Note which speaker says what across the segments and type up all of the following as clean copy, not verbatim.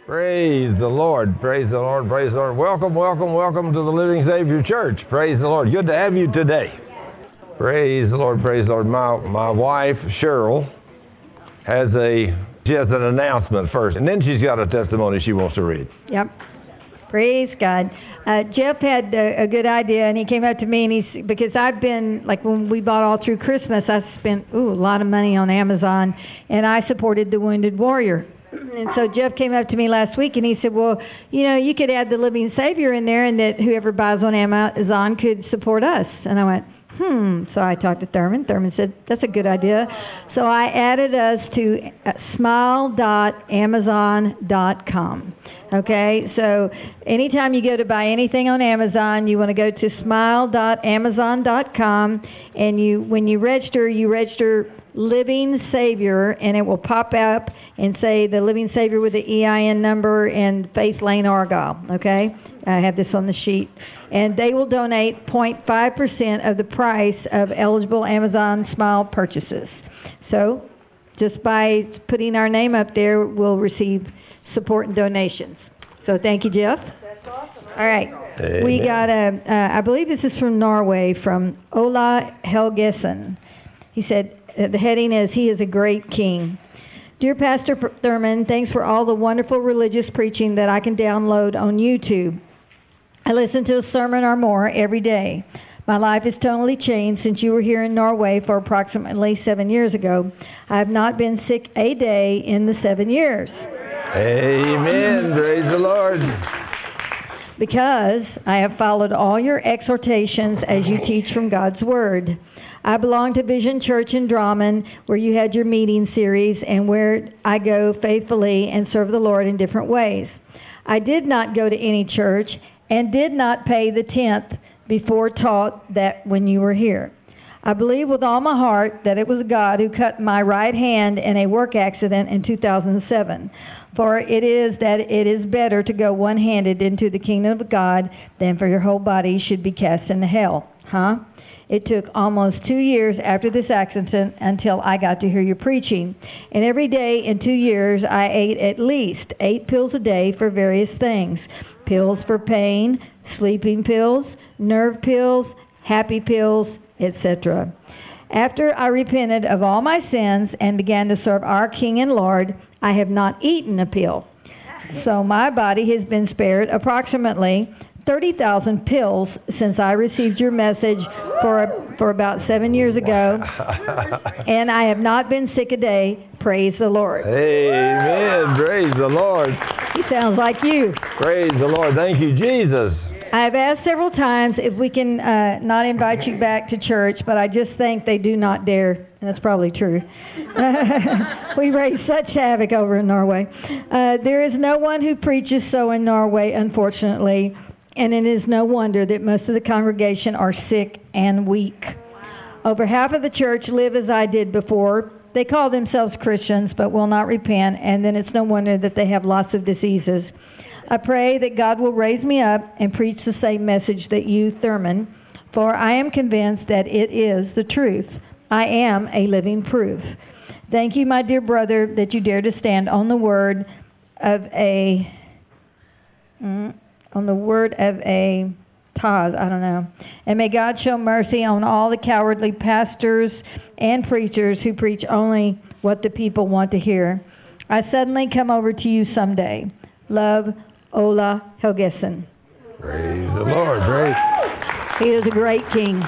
Speaker 1: Praise the Lord. Praise the Lord. Praise the Lord. Welcome, welcome, welcome to the Living Savior Church. Praise the Lord. Good to have you today. Praise the Lord. Praise the Lord. My wife, Cheryl, she has an announcement first, and then she's got a testimony she wants to read.
Speaker 2: Yep. Praise God. Jeff had a good idea, and he came up to me, and because I've been, like when we bought all through Christmas, I spent a lot of money on Amazon, and I supported the Wounded Warrior. And so Jeff came up to me last week, and he said, well, you could add the Living Savior in there, and that whoever buys on Amazon could support us. And I went, So I talked to Thurman. Thurman said, that's a good idea. So I added us to smile.amazon.com. Okay, so anytime you go to buy anything on Amazon, you want to go to smile.amazon.com, and when you register Living Savior, and it will pop up and say the Living Savior with the EIN number and Faith Lane, Argyle. Okay, I have this on the sheet, and they will donate 0.5% of the price of eligible Amazon Smile purchases. So, just by putting our name up there, we'll receive support and donations. So thank you, Jeff.
Speaker 3: That's awesome.
Speaker 2: All right.
Speaker 1: Amen.
Speaker 2: We got I believe this is from Norway, from Ola Helgesen. He said, the heading is, He is a Great King. Dear Pastor Thurman, thanks for all the wonderful religious preaching that I can download on YouTube. I listen to a sermon or more every day. My life has totally changed since you were here in Norway for approximately 7 years ago. I have not been sick a day in the 7 years.
Speaker 1: Amen. Praise the Lord.
Speaker 2: Because I have followed all your exhortations as you teach from God's Word. I belong to Vision Church in Drammen, where you had your meeting series, and where I go faithfully and serve the Lord in different ways. I did not go to any church and did not pay the 10th before taught that when you were here. I believe with all my heart that it was God who cut my right hand in a work accident in 2007. For it is better to go one-handed into the kingdom of God than for your whole body should be cast into hell. It took almost 2 years after this accident until I got to hear your preaching. And every day in 2 years, I ate at least 8 pills a day for various things. Pills for pain, sleeping pills, nerve pills, happy pills, etc. After I repented of all my sins and began to serve our King and Lord, I have not eaten a pill. So my body has been spared approximately 30,000 pills since I received your message for about 7 years ago, and I have not been sick a day. Praise the Lord.
Speaker 1: Amen. Praise the Lord.
Speaker 2: He sounds like you.
Speaker 1: Praise the Lord. Thank you, Jesus.
Speaker 2: I've asked several times if we can not invite you back to church, but I just think they do not dare. And that's probably true. We raise such havoc over in Norway. There is no one who preaches so in Norway, unfortunately, and it is no wonder that most of the congregation are sick and weak. Over half of the church live as I did before. They call themselves Christians, but will not repent, and then it's no wonder that they have lots of diseases. I pray that God will raise me up and preach the same message that you, Thurman, for I am convinced that it is the truth. I am a living proof. Thank you, my dear brother, that you dare to stand on the word of a Taz, and may God show mercy on all the cowardly pastors and preachers who preach only what the people want to hear. I suddenly come over to you someday. Love, Ola Helgesen.
Speaker 1: Praise the Lord. Praise.
Speaker 2: He is a great king.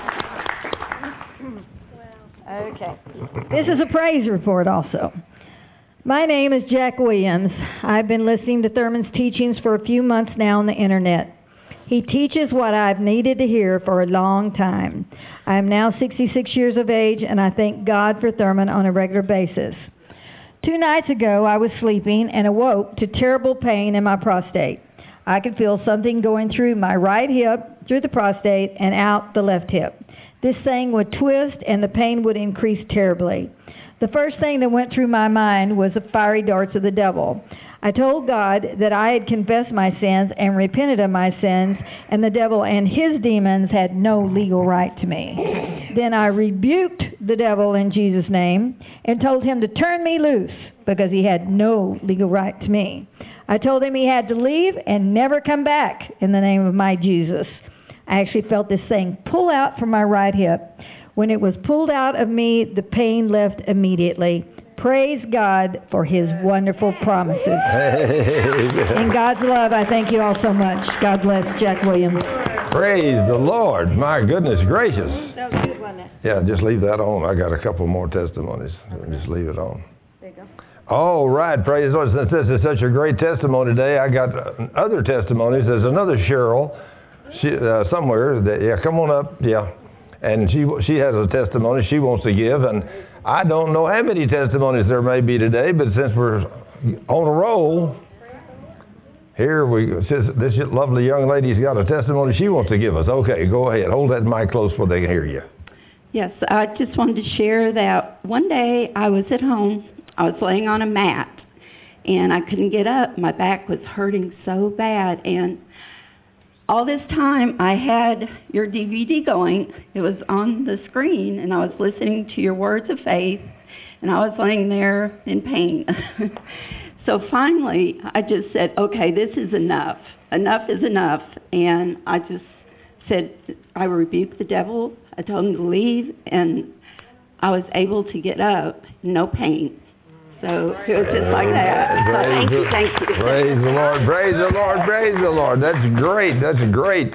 Speaker 2: Okay. This is a praise report also. My name is Jack Williams. I've been listening to Thurman's teachings for a few months now on the internet. He teaches what I've needed to hear for a long time. I am now 66 years of age, and I thank God for Thurman on a regular basis. 2 nights ago, I was sleeping and awoke to terrible pain in my prostate. I could feel something going through my right hip, through the prostate, and out the left hip. This thing would twist, and the pain would increase terribly. The first thing that went through my mind was the fiery darts of the devil. I told God that I had confessed my sins and repented of my sins, and the devil and his demons had no legal right to me. Then I rebuked the devil in Jesus' name and told him to turn me loose because he had no legal right to me. I told him he had to leave and never come back in the name of my Jesus. I actually felt this thing pull out from my right hip. When it was pulled out of me, the pain left immediately. Praise God for his wonderful promises. In God's love, I thank you all so much. God bless Jack Williams.
Speaker 1: Praise the Lord. My goodness gracious.
Speaker 2: That was good, wasn't it?
Speaker 1: Yeah, just leave that on. I got a couple more testimonies. Just leave it on.
Speaker 2: There you go.
Speaker 1: All right, praise the Lord. Since this is such a great testimony today, I got other testimonies. There's another Cheryl somewhere. Come on up. Yeah. And she has a testimony she wants to give. And I don't know how many testimonies there may be today, but since we're on a roll, this lovely young lady's got a testimony she wants to give us. Okay, go ahead. Hold that mic close so they can hear you.
Speaker 3: Yes, I just wanted to share that one day I was at home. I was laying on a mat, and I couldn't get up. My back was hurting so bad, and all this time I had your DVD going. It was on the screen, and I was listening to your words of faith, and I was laying there in pain. So finally, I just said, okay, this is enough. Enough is enough. And I just said, I rebuked the devil. I told him to leave, and I was able to get up, no pain. So it was just like that. So thank you.
Speaker 1: Praise the Lord, praise the Lord, praise the Lord. That's great, that's great.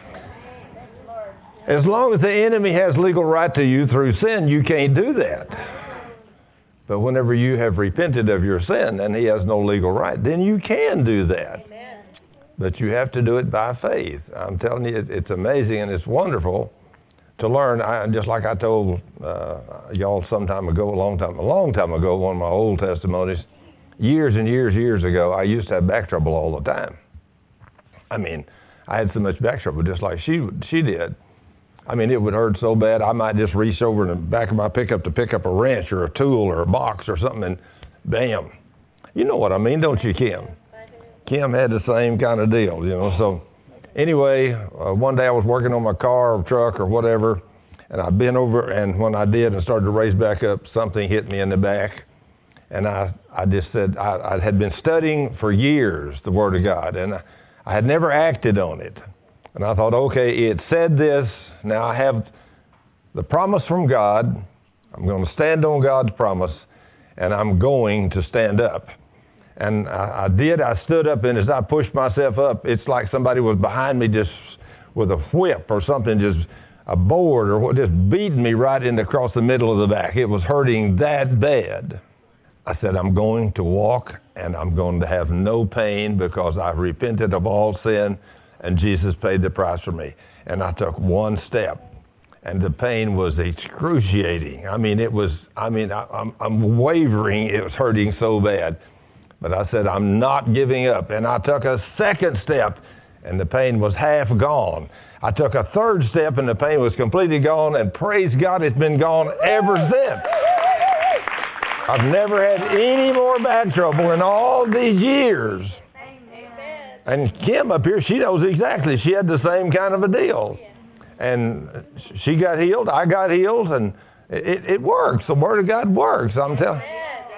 Speaker 1: As long as the enemy has legal right to you through sin, you can't do that. But whenever you have repented of your sin and he has no legal right, then you can do that. Amen. But you have to do it by faith. I'm telling you, it's amazing and it's wonderful to learn. Just like I told y'all a long time ago, one of my old testimonies, years and years ago, I used to have back trouble all the time. I mean, I had so much back trouble, just like she did. I mean, it would hurt so bad, I might just reach over in the back of my pickup to pick up a wrench or a tool or a box or something, and bam. You know what I mean, don't you, Kim? Kim had the same kind of deal, you know. So anyway, one day I was working on my car or truck or whatever, and I bent over, and when I did and started to raise back up, something hit me in the back. And I just said, I had been studying for years the Word of God, and I had never acted on it. And I thought, okay, it said this. Now I have the promise from God. I'm going to stand on God's promise, and I'm going to stand up. And I did. I stood up, and as I pushed myself up, it's like somebody was behind me just with a whip or something, just a board or just beating me right across the middle of the back. It was hurting that bad. I said, I'm going to walk, and I'm going to have no pain because I've repented of all sin, and Jesus paid the price for me. And I took one step, and the pain was excruciating. I mean, I'm wavering. It was hurting so bad. But I said, I'm not giving up. And I took a second step, and the pain was half gone. I took a third step, and the pain was completely gone. And praise God, it's been gone ever since. I've never had any more back trouble in all these years. And Kim up here, she knows exactly. She had the same kind of a deal. And she got healed, I got healed, and it works. The Word of God works, I'm telling you.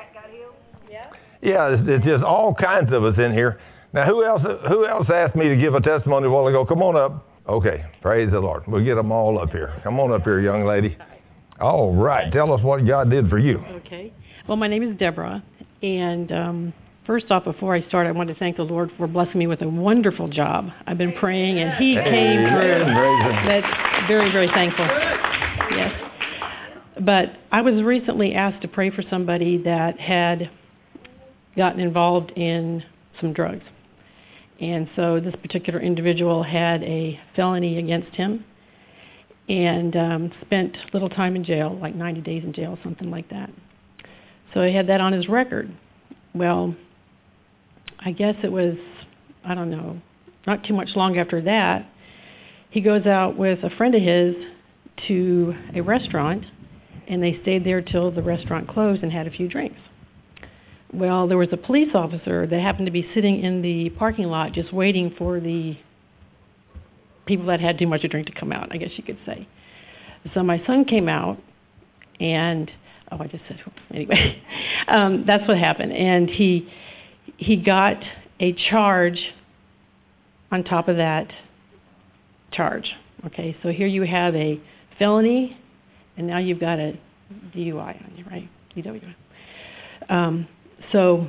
Speaker 1: Yeah, it's just all kinds of us in here. Now, who else asked me to give a testimony a while ago? Come on up. Okay, praise the Lord. We'll get them all up here. Come on up here, young lady. All right, tell us what God did for you.
Speaker 4: Okay. Well, my name is Deborah, and first off, before I start, I want to thank the Lord for blessing me with a wonderful job. I've been praying, and He came through. That's very, very thankful. Yes. But I was recently asked to pray for somebody that had gotten involved in some drugs. And so this particular individual had a felony against him and spent little time in jail, like 90 days in jail, something like that. So he had that on his record. Well, I guess it was, I don't know, not too much long after that, he goes out with a friend of his to a restaurant, and they stayed there till the restaurant closed and had a few drinks. Well, there was a police officer that happened to be sitting in the parking lot just waiting for the people that had too much to drink to come out, I guess you could say. So my son came out, and, I just said, anyway, that's what happened. And he got a charge on top of that charge. Okay, so here you have a felony, and now you've got a DUI on you, right? DWI. So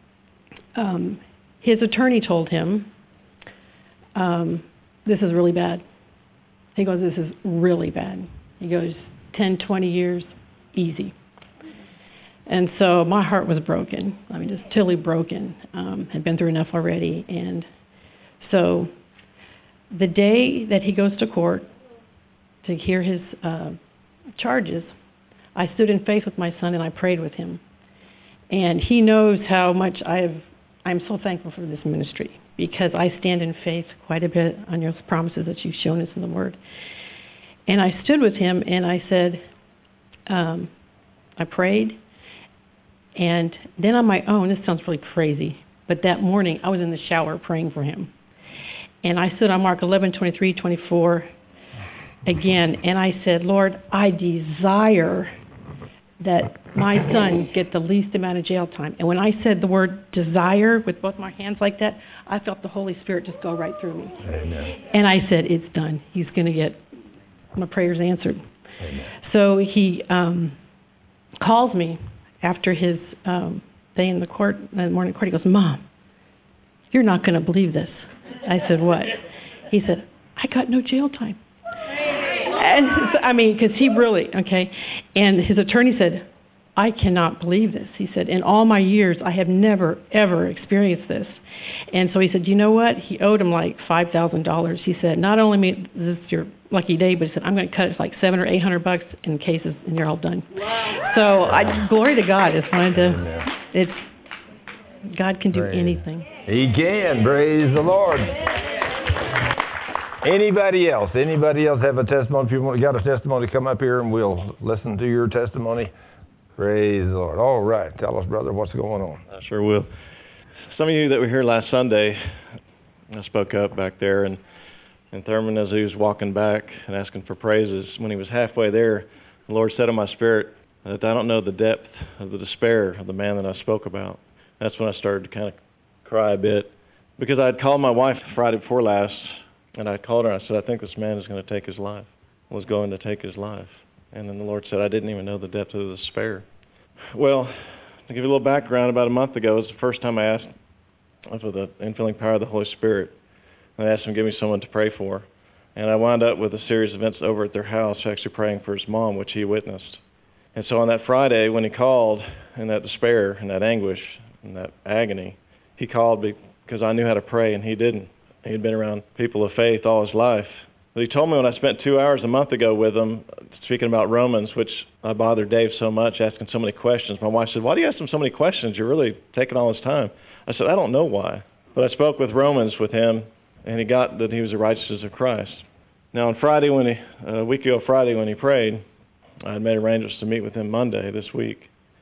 Speaker 4: his attorney told him, this is really bad. He goes, this is really bad. He goes, 10, 20 years, easy. And so my heart was broken. I mean, just totally broken. Had been through enough already. And so the day that he goes to court to hear his charges, I stood in faith with my son and I prayed with him. And he knows how much I'm so thankful for this ministry, because I stand in faith quite a bit on your promises that you've shown us in the Word. And I stood with him and I said, I prayed, and then on my own, this sounds really crazy, but that morning I was in the shower praying for him. And I stood on Mark 11:23-24 again, and I said, Lord, I desire that my son get the least amount of jail time. And when I said the word desire with both my hands like that, I felt the Holy Spirit just go right through me.
Speaker 1: Amen.
Speaker 4: And I said, it's done. He's going to get my prayers answered.
Speaker 1: Amen.
Speaker 4: So he calls me after his day in the court, in the morning court. He goes, Mom, you're not going to believe this. I said, what? He said, I got no jail time. And I mean, because he really, okay. And his attorney said, I cannot believe this. He said, in all my years, I have never, ever experienced this. And so he said, you know what? He owed him like $5,000. He said, not only is this your lucky day, but he said, I'm going to cut it like $700 or $800 in cases, and you're all done. Wow. So glory to God. God can do anything.
Speaker 1: He can. Praise the Lord. Anybody else? Anybody else have a testimony? If you got a testimony, come up here and we'll listen to your testimony. Praise the Lord. All right. Tell us, brother, what's going on.
Speaker 5: I sure will. Some of you that were here last Sunday, I spoke up back there, and Thurman, as he was walking back and asking for praises, when he was halfway there, the Lord said in my spirit that I don't know the depth of the despair of the man that I spoke about. That's when I started to kind of cry a bit, because I had called my wife Friday before last, and I called her and I said, I think this man is going to take his life, was going to take his life. And then the Lord said, I didn't even know the depth of the despair. Well, to give you a little background, about a month ago, it was the first time I asked, I was with the infilling power of the Holy Spirit. And I asked him to give me someone to pray for. And I wound up with a series of events over at their house, actually praying for his mom, which he witnessed. And so on that Friday, when he called in that despair and that anguish and that agony, he called because I knew how to pray and he didn't. He'd been around people of faith all his life. But he told me when I spent 2 hours a month ago with him, speaking about Romans, which I bothered Dave so much, asking so many questions. My wife said, why do you ask him so many questions? You're really taking all his time. I said, I don't know why. But I spoke with Romans with him, and he got that he was the righteousness of Christ. Now on Friday, a week ago Friday when he prayed, I had made arrangements to meet with him Monday this week,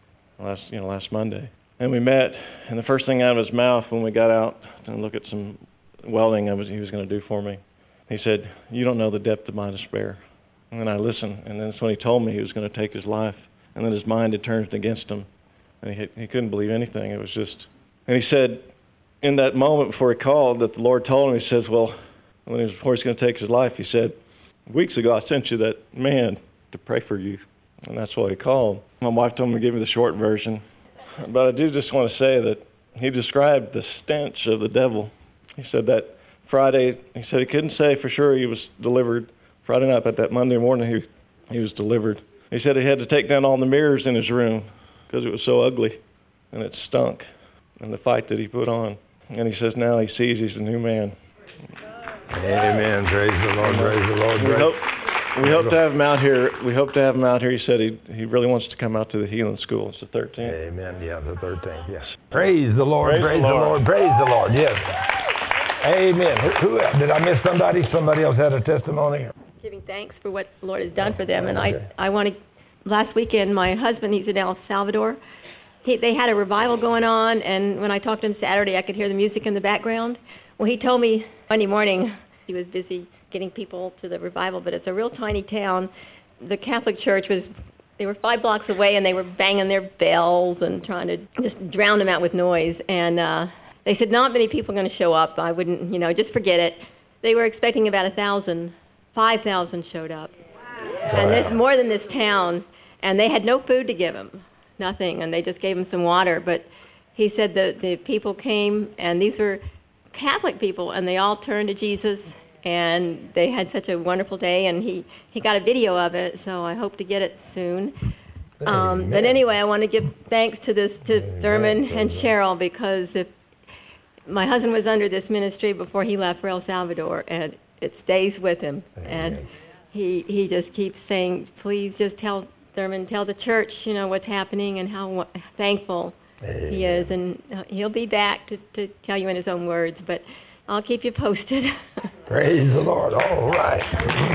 Speaker 5: last Monday. And we met, and the first thing out of his mouth when we got out and looked at some welding he was going to do for me, he said, you don't know the depth of my despair. And then I listened, and then that's when he told me he was going to take his life. And then his mind had turned against him, and he couldn't believe anything. It was just, and he said, in that moment before he called, that the Lord told him, he says, well, before he's going to take his life, he said, weeks ago I sent you that man to pray for you. And that's why he called. My wife told me to give you the short version. But I do just want to say that he described the stench of the devil. He said that Friday, he said he couldn't say for sure he was delivered. Friday night, but that Monday morning he was delivered. He said he had to take down all the mirrors in his room because it was so ugly and it stunk, and the fight that he put on. And he says now he sees he's a new man.
Speaker 1: Amen. Praise the Lord. Praise the Lord.
Speaker 5: We hope to have him out here. He said he really wants to come out to the healing school. It's the 13th.
Speaker 1: Amen. Yeah, the 13th. Yes. Praise the Lord. Praise the Lord. Praise the Lord. Yes. Amen. Who did I miss somebody? Somebody else had a testimony?
Speaker 6: Giving thanks for what the Lord has done for them, and I want to last weekend, my husband, he's in El Salvador. They had a revival going on, and when I talked to him Saturday, I could hear the music in the background. Well, he told me Monday morning he was busy getting people to the revival, but it's a real tiny town. The Catholic Church they were 5 blocks away, and they were banging their bells and trying to just drown them out with noise. And they said not many people are going to show up. I wouldn't, just forget it. They were expecting about 1,000. 5,000 showed up. Wow. And this more than this town. And they had no food to give them, nothing, and they just gave them some water. But he said the people came, and these were Catholic people, and they all turned to Jesus, and they had such a wonderful day, and he got a video of it, so I hope to get it soon. But anyway, I want to give thanks to Thurman and Cheryl, because if my husband was under this ministry before he left for El Salvador, and it stays with him. And he just keeps saying, please just tell Thurman, tell the church, what's happening and how thankful he is. And he'll be back to tell you in his own words, but I'll keep you posted.
Speaker 1: Praise the Lord. All right.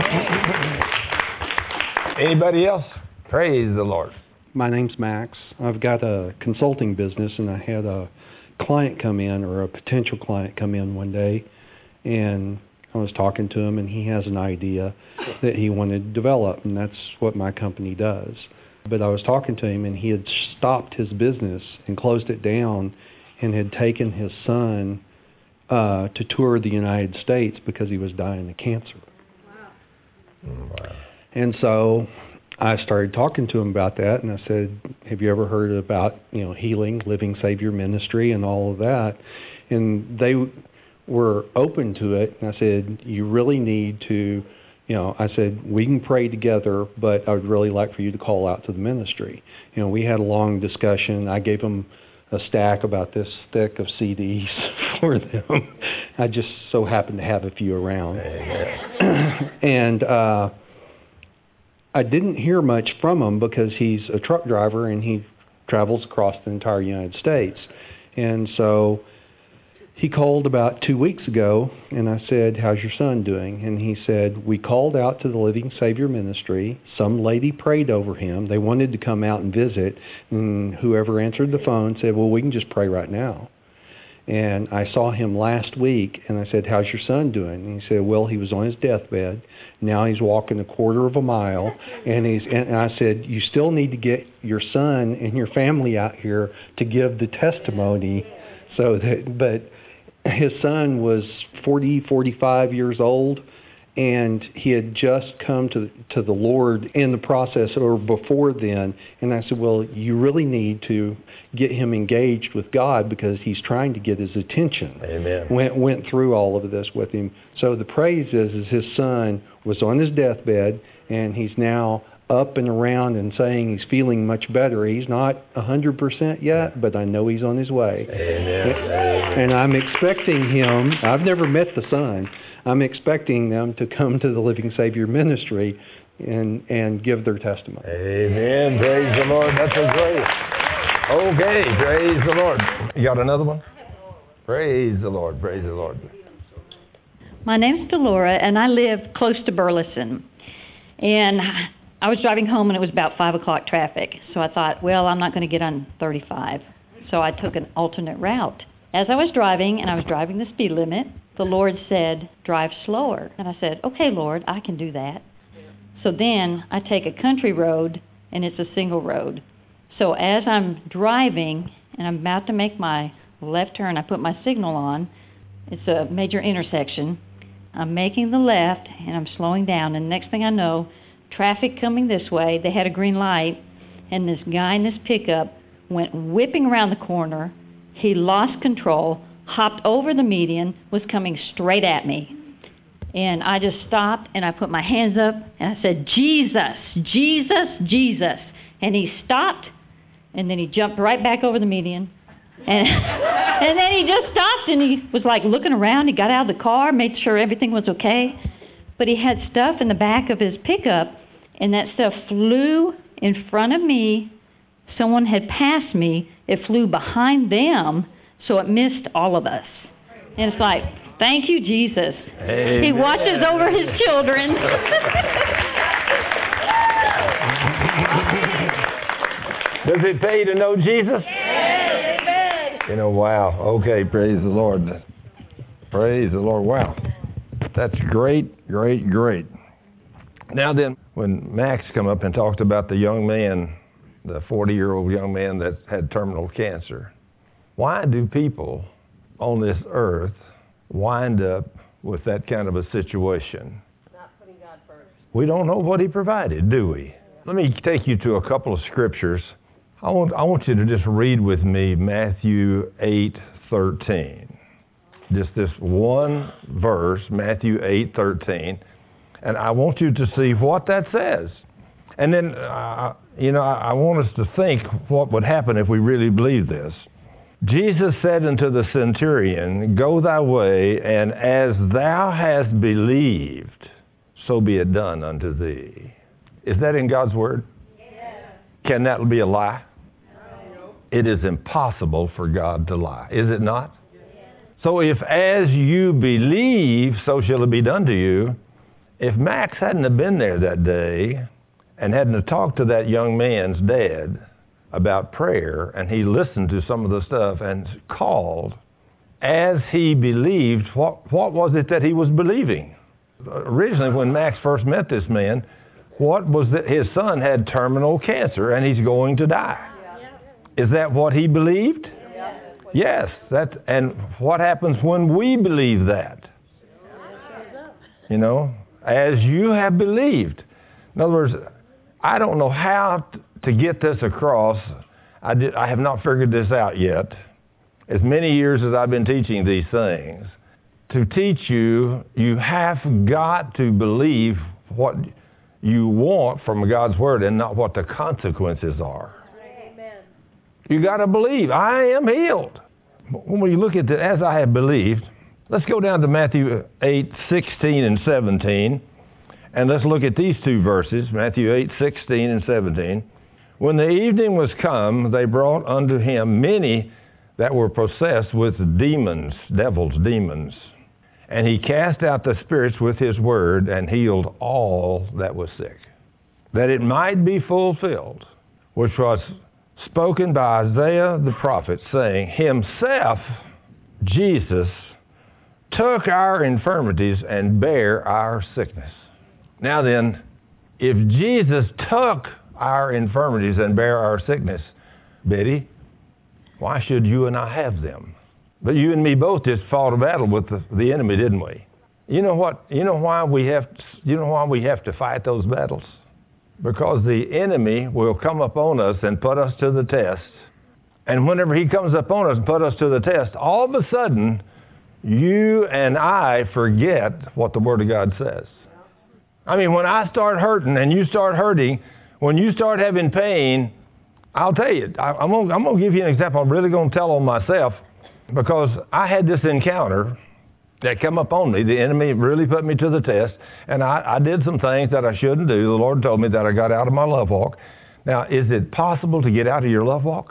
Speaker 1: Anybody else? Praise the Lord.
Speaker 7: My name's Max. I've got a consulting business, and I had a client come in, or a potential client come in one day, and I was talking to him, and he has an idea that he wanted to develop, and that's what my company does. But I was talking to him, and he had stopped his business and closed it down and had taken his son to tour the United States because he was dying of cancer. Wow. And so I started talking to him about that, and I said, have you ever heard about, healing, Living Savior Ministry and all of that? And they were open to it, and I said, you really need to, I said, we can pray together, but I would really like for you to call out to the ministry. We had a long discussion. I gave him a stack about this thick of CDs for them. I just so happened to have a few around. And I didn't hear much from him because he's a truck driver and he travels across the entire United States. And so he called about 2 weeks ago, and I said, how's your son doing? And he said, we called out to the Living Savior Ministry. Some lady prayed over him. They wanted to come out and visit, and whoever answered the phone said, well, we can just pray right now. And I saw him last week, and I said, how's your son doing? And he said, well, he was on his deathbed. Now he's walking 1/4 mile. And I said, you still need to get your son and your family out here to give the testimony. But his son was 45 years old, and he had just come to the Lord in the process or before then. And I said, well, you really need to get him engaged with God because he's trying to get his attention.
Speaker 1: Amen.
Speaker 7: Went through all of this with him. So the praise is his son was on his deathbed, and he's now up and around and saying he's feeling much better. He's not 100% yet, but I know he's on his way.
Speaker 1: Amen.
Speaker 7: And I'm expecting him, I've never met the son, I'm expecting them to come to the Living Savior Ministry and give their testimony.
Speaker 1: Amen. Praise the Lord. That's a great. Okay, praise the Lord. You got another one? Praise the Lord. Praise the Lord.
Speaker 8: My name's Delora, and I live close to Burleson. And I was driving home, and it was about 5 o'clock traffic. So I thought, well, I'm not going to get on 35. So I took an alternate route. As I was driving, and I was driving the speed limit, the Lord said, drive slower. And I said, okay, Lord, I can do that. So then I take a country road, and it's a single road. So as I'm driving, and I'm about to make my left turn, I put my signal on. It's a major intersection. I'm making the left, and I'm slowing down. And next thing I know, traffic coming this way, they had a green light, and this guy in this pickup went whipping around the corner. He lost control, hopped over the median, was coming straight at me. And I just stopped, and I put my hands up, and I said, Jesus, Jesus, Jesus. And he stopped, and then he jumped right back over the median. And then he just stopped, and he was like looking around. He got out of the car, made sure everything was okay. But he had stuff in the back of his pickup, and that stuff flew in front of me. Someone had passed me. It flew behind them, so it missed all of us. And it's like, thank you, Jesus. Amen. He watches over his children.
Speaker 1: Does it pay to know Jesus? You know, wow. Okay, praise the Lord. Praise the Lord. Wow. That's great, great, great. Now then, when Max come up and talked about the young man, the 40-year-old young man that had terminal cancer, why do people on this earth wind up with that kind of a situation?
Speaker 9: Not putting God first.
Speaker 1: We don't know what he provided, do we? Let me take you to a couple of scriptures. I want you to just read with me Matthew 8:13. Just this one verse, Matthew 8:13. And I want you to see what that says. And then, I want us to think what would happen if we really believe this. Jesus said unto the centurion, Go thy way, and as thou hast believed, so be it done unto thee. Is that in God's word?
Speaker 9: Yes.
Speaker 1: Can that be a lie?
Speaker 9: No.
Speaker 1: It is impossible for God to lie, is it not? Yes. So if as you believe, so shall it be done to you, if Max hadn't have been there that day and hadn't have talked to that young man's dad about prayer, and he listened to some of the stuff and called, as he believed, what was it that he was believing? Originally, when Max first met this man, what was that? His son had terminal cancer and he's going to die. Yeah. Is that what he believed? Yeah. Yes. And what happens when we believe that? You know, as you have believed. In other words, I don't know how to get this across. I have not figured this out yet. As many years as I've been teaching these things, to teach you, you have got to believe what you want from God's Word and not what the consequences are.
Speaker 9: Amen.
Speaker 1: You got to believe, I am healed. When you look at it, as I have believed, let's go down to Matthew 8:16 and 17, and let's look at these two verses, Matthew 8:16 and 17. When the evening was come, they brought unto him many that were possessed with demons, devils, demons. And he cast out the spirits with his word and healed all that was sick, that it might be fulfilled, which was spoken by Isaiah the prophet, saying, Himself, Jesus, took our infirmities and bare our sickness. Now then, if Jesus took our infirmities and bare our sickness, Betty, why should you and I have them? But you and me both just fought a battle with the enemy, didn't we? You know what? You know why we have to fight those battles? Because the enemy will come upon us and put us to the test. And whenever he comes upon us and put us to the test, all of a sudden, you and I forget what the Word of God says. I mean, when I start hurting and you start hurting, when you start having pain, I'll tell you, I'm going to give you an example. I'm really going to tell on myself, because I had this encounter that come up on me. The enemy really put me to the test, and I did some things that I shouldn't do. The Lord told me that I got out of my love walk. Now, is it possible to get out of your love walk?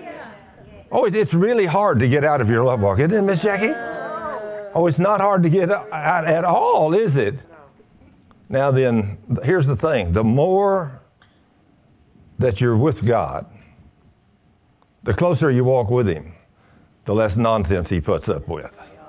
Speaker 1: Oh, it's really hard to get out of your love walk, isn't it, Miss Jackie? Oh, it's not hard to get out at all, is it? Now then, here's the thing. The more that you're with God, the closer you walk with Him, the less nonsense He puts up with.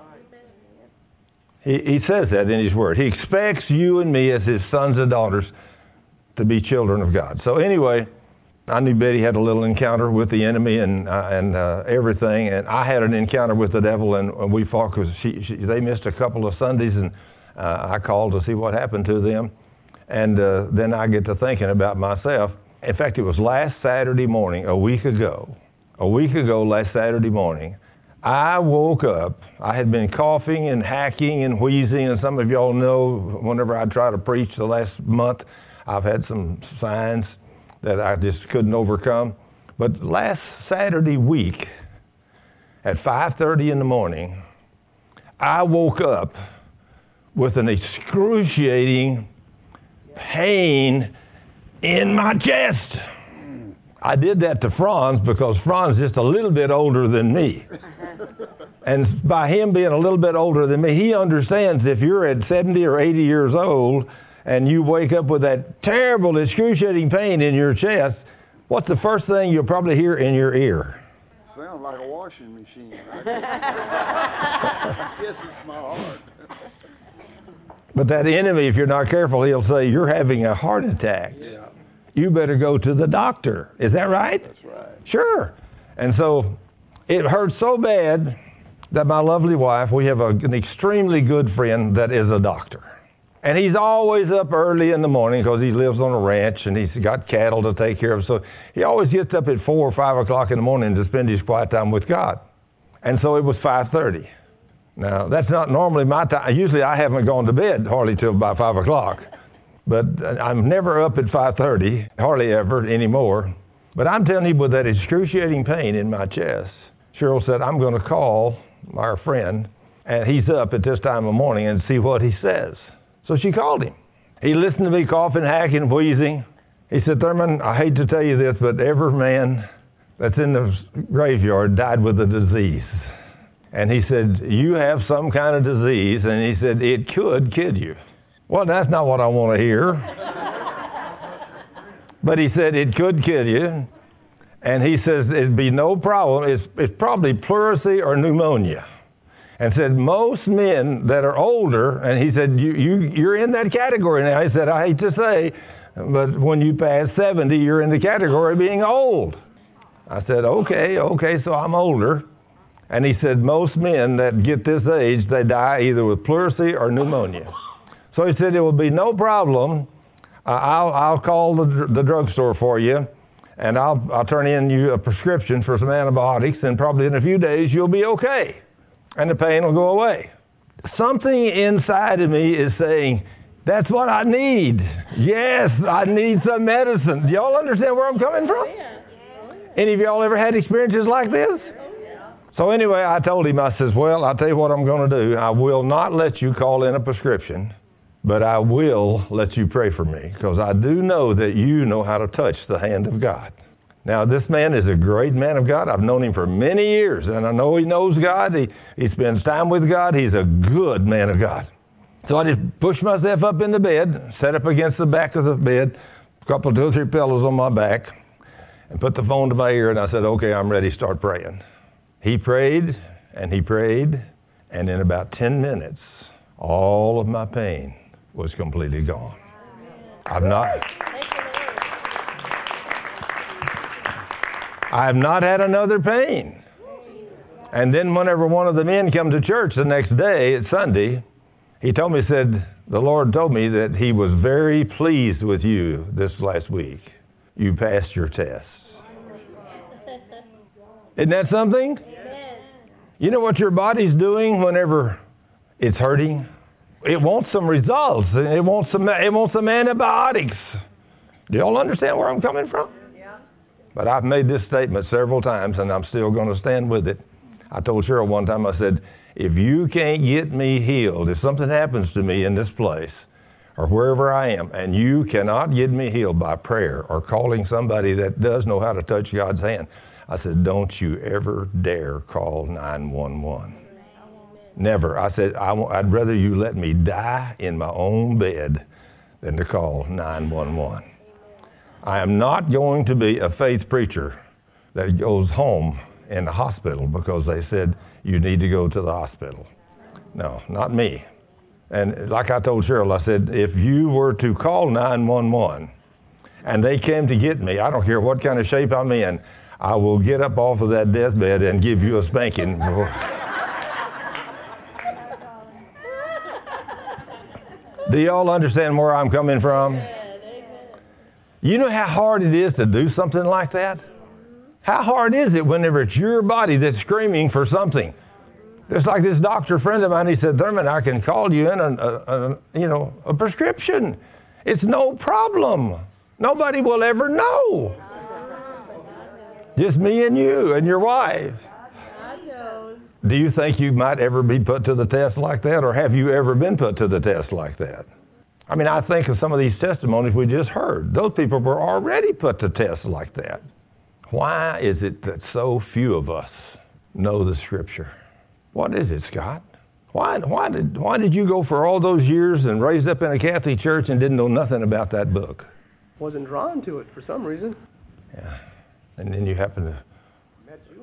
Speaker 1: He says that in His Word. He expects you and me as His sons and daughters to be children of God. So anyway, I knew Betty had a little encounter with the enemy and everything, and I had an encounter with the devil, and we fought because they missed a couple of Sundays, and I called to see what happened to them. And then I get to thinking about myself. In fact, it was last Saturday morning, a week ago, last Saturday morning, I woke up. I had been coughing and hacking and wheezing, and some of y'all know whenever I try to preach the last month, I've had some signs that I just couldn't overcome. But last Saturday week, at 5:30 in the morning, I woke up with an excruciating pain in my chest. I did that to Franz because Franz is just a little bit older than me. And by him being a little bit older than me, he understands if you're at 70 or 80 years old and you wake up with that terrible, excruciating pain in your chest, what's the first thing you'll probably hear in your ear?
Speaker 10: Sounds like a washing machine. I guess it's my heart.
Speaker 1: But that enemy, if you're not careful, he'll say, you're having a heart attack.
Speaker 10: Yeah.
Speaker 1: You better go to the doctor. Is that right?
Speaker 10: That's right.
Speaker 1: Sure. And so it hurt so bad that my lovely wife, we have an extremely good friend that is a doctor. And he's always up early in the morning because he lives on a ranch and he's got cattle to take care of. So he always gets up at 4 or 5 o'clock in the morning to spend his quiet time with God. And so it was 5:30. Now, that's not normally my time. Usually I haven't gone to bed hardly till about 5 o'clock. But I'm never up at 5:30, hardly ever anymore. But I'm telling you, with that excruciating pain in my chest, Cheryl said, I'm going to call our friend, and he's up at this time of morning, and see what he says. So she called him. He listened to me coughing, hacking, wheezing. He said, Thurman, I hate to tell you this, but every man that's in the graveyard died with a disease. And he said, you have some kind of disease, and he said, it could kill you. Well, that's not what I want to hear. But he said, it could kill you. And he says, it'd be no problem. It's probably pleurisy or pneumonia. And said, most men that are older, and he said, you're in that category now. He said, I hate to say, but when you pass 70, you're in the category of being old. I said, okay, so I'm older. And he said, most men that get this age, they die either with pleurisy or pneumonia. So he said, it will be no problem. I'll call the drugstore for you, and I'll turn in you a prescription for some antibiotics, and probably in a few days you'll be okay, and the pain will go away. Something inside of me is saying, that's what I need. Yes, I need some medicine. Do y'all understand where I'm coming from? Any of y'all ever had experiences like this? So anyway, I told him, I says, well, I'll tell you what I'm going to do. I will not let you call in a prescription, but I will let you pray for me, because I do know that you know how to touch the hand of God. Now, this man is a great man of God. I've known him for many years, and I know he knows God. He spends time with God. He's a good man of God. So I just pushed myself up in the bed, sat up against the back of the bed, a couple, 2 or 3 pillows on my back, and put the phone to my ear, and I said, okay, I'm ready to start praying. He prayed, and in about 10 minutes, all of my pain was completely gone. I have not had another pain. And then whenever one of the men come to church the next day, it's Sunday, he told me, said, the Lord told me that he was very pleased with you this last week. You passed your test. Isn't that something? You know what your body's doing whenever it's hurting? It wants some results. It wants some antibiotics. Do y'all understand where I'm coming from? Yeah. But I've made this statement several times, and I'm still going to stand with it. I told Cheryl one time, I said, if you can't get me healed, if something happens to me in this place or wherever I am, and you cannot get me healed by prayer or calling somebody that does know how to touch God's hand, I said, don't you ever dare call 911. Never. I said, I'd rather you let me die in my own bed than to call 911. I am not going to be a faith preacher that goes home in the hospital because they said you need to go to the hospital. No, not me. And like I told Cheryl, I said, if you were to call 911 and they came to get me, I don't care what kind of shape I'm in, I will get up off of that deathbed and give you a spanking. Do y'all understand where I'm coming from? You know how hard it is to do something like that? How hard is it whenever it's your body that's screaming for something? Just like this doctor friend of mine, he said, Thurman, I can call you in a prescription. It's no problem. Nobody will ever know. Just me and you and your wife. Do you think you might ever be put to the test like that, or have you ever been put to the test like that? I mean, I think of some of these testimonies we just heard. Those people were already put to tests like that. Why is it that so few of us know the Scripture? What is it, Scott? Why did you go for all those years and raised up in a Catholic church and didn't know nothing about that book?
Speaker 11: Wasn't drawn to it for some reason.
Speaker 1: Yeah. And then you happen to...
Speaker 11: Met you.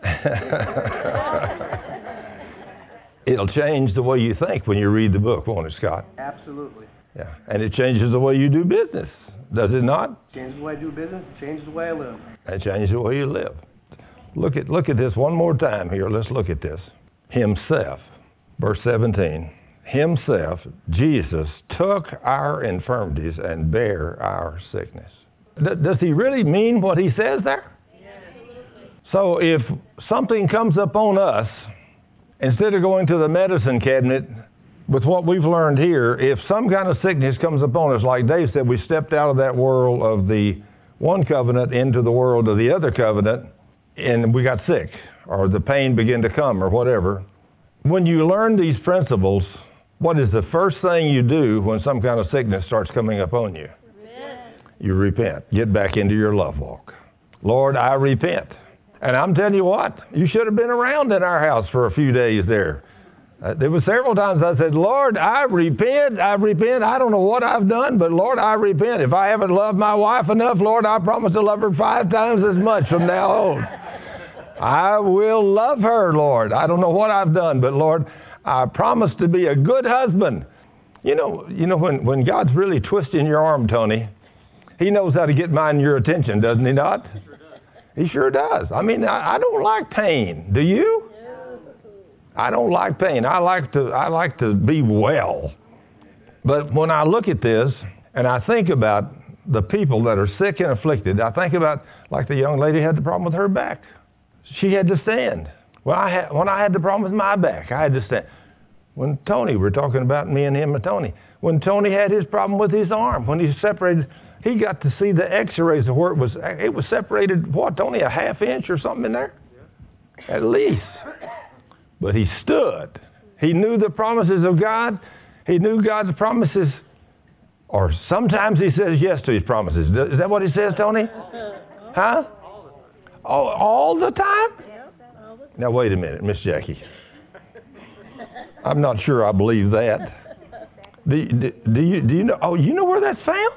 Speaker 1: It'll change the way you think when you read the book, won't it, Scott?
Speaker 11: Absolutely.
Speaker 1: Yeah. And it changes the way you do business, does it not?
Speaker 11: Changes the way I do business, changes the way I live.
Speaker 1: It changes the way you live. Look at this one more time here. Let's look at this. Himself, verse 17. Himself, Jesus, took our infirmities and bare our sickness. Does he really mean what he says there? So if something comes upon us, instead of going to the medicine cabinet with what we've learned here, if some kind of sickness comes upon us, like Dave said, we stepped out of that world of the one covenant into the world of the other covenant, and we got sick, or the pain began to come, or whatever. When you learn these principles, what is the first thing you do when some kind of sickness starts coming upon you? You repent. Get back into your love walk. Lord, I repent. And I'm telling you what, you should have been around in our house for a few days there. There were several times I said, Lord, I repent. I don't know what I've done, but Lord, I repent. If I haven't loved my wife enough, Lord, I promise to love her 5 times as much from now on. I will love her, Lord. I don't know what I've done, but Lord, I promise to be a good husband. You know when God's really twisting your arm, Tony, he knows how to get mine your attention, doesn't he not? He sure does. I mean, I don't like pain. Do you? I don't like pain. I like to be well. But when I look at this and I think about the people that are sick and afflicted, I think about like the young lady had the problem with her back. She had to stand. When I had the problem with my back, I had to stand. When Tony, we're talking about me and him and Tony. When Tony had his problem with his arm, when he separated, he got to see the x-rays of where it was separated, what, Tony, a ½ inch or something in there? At least. But he stood. He knew the promises of God. He knew God's promises. Or sometimes he says yes to his promises. Is that what he says, Tony? Huh? Oh, all the time? Now, wait a minute, Miss Jackie. I'm not sure I believe that. Do you know? Oh, you know where that's found?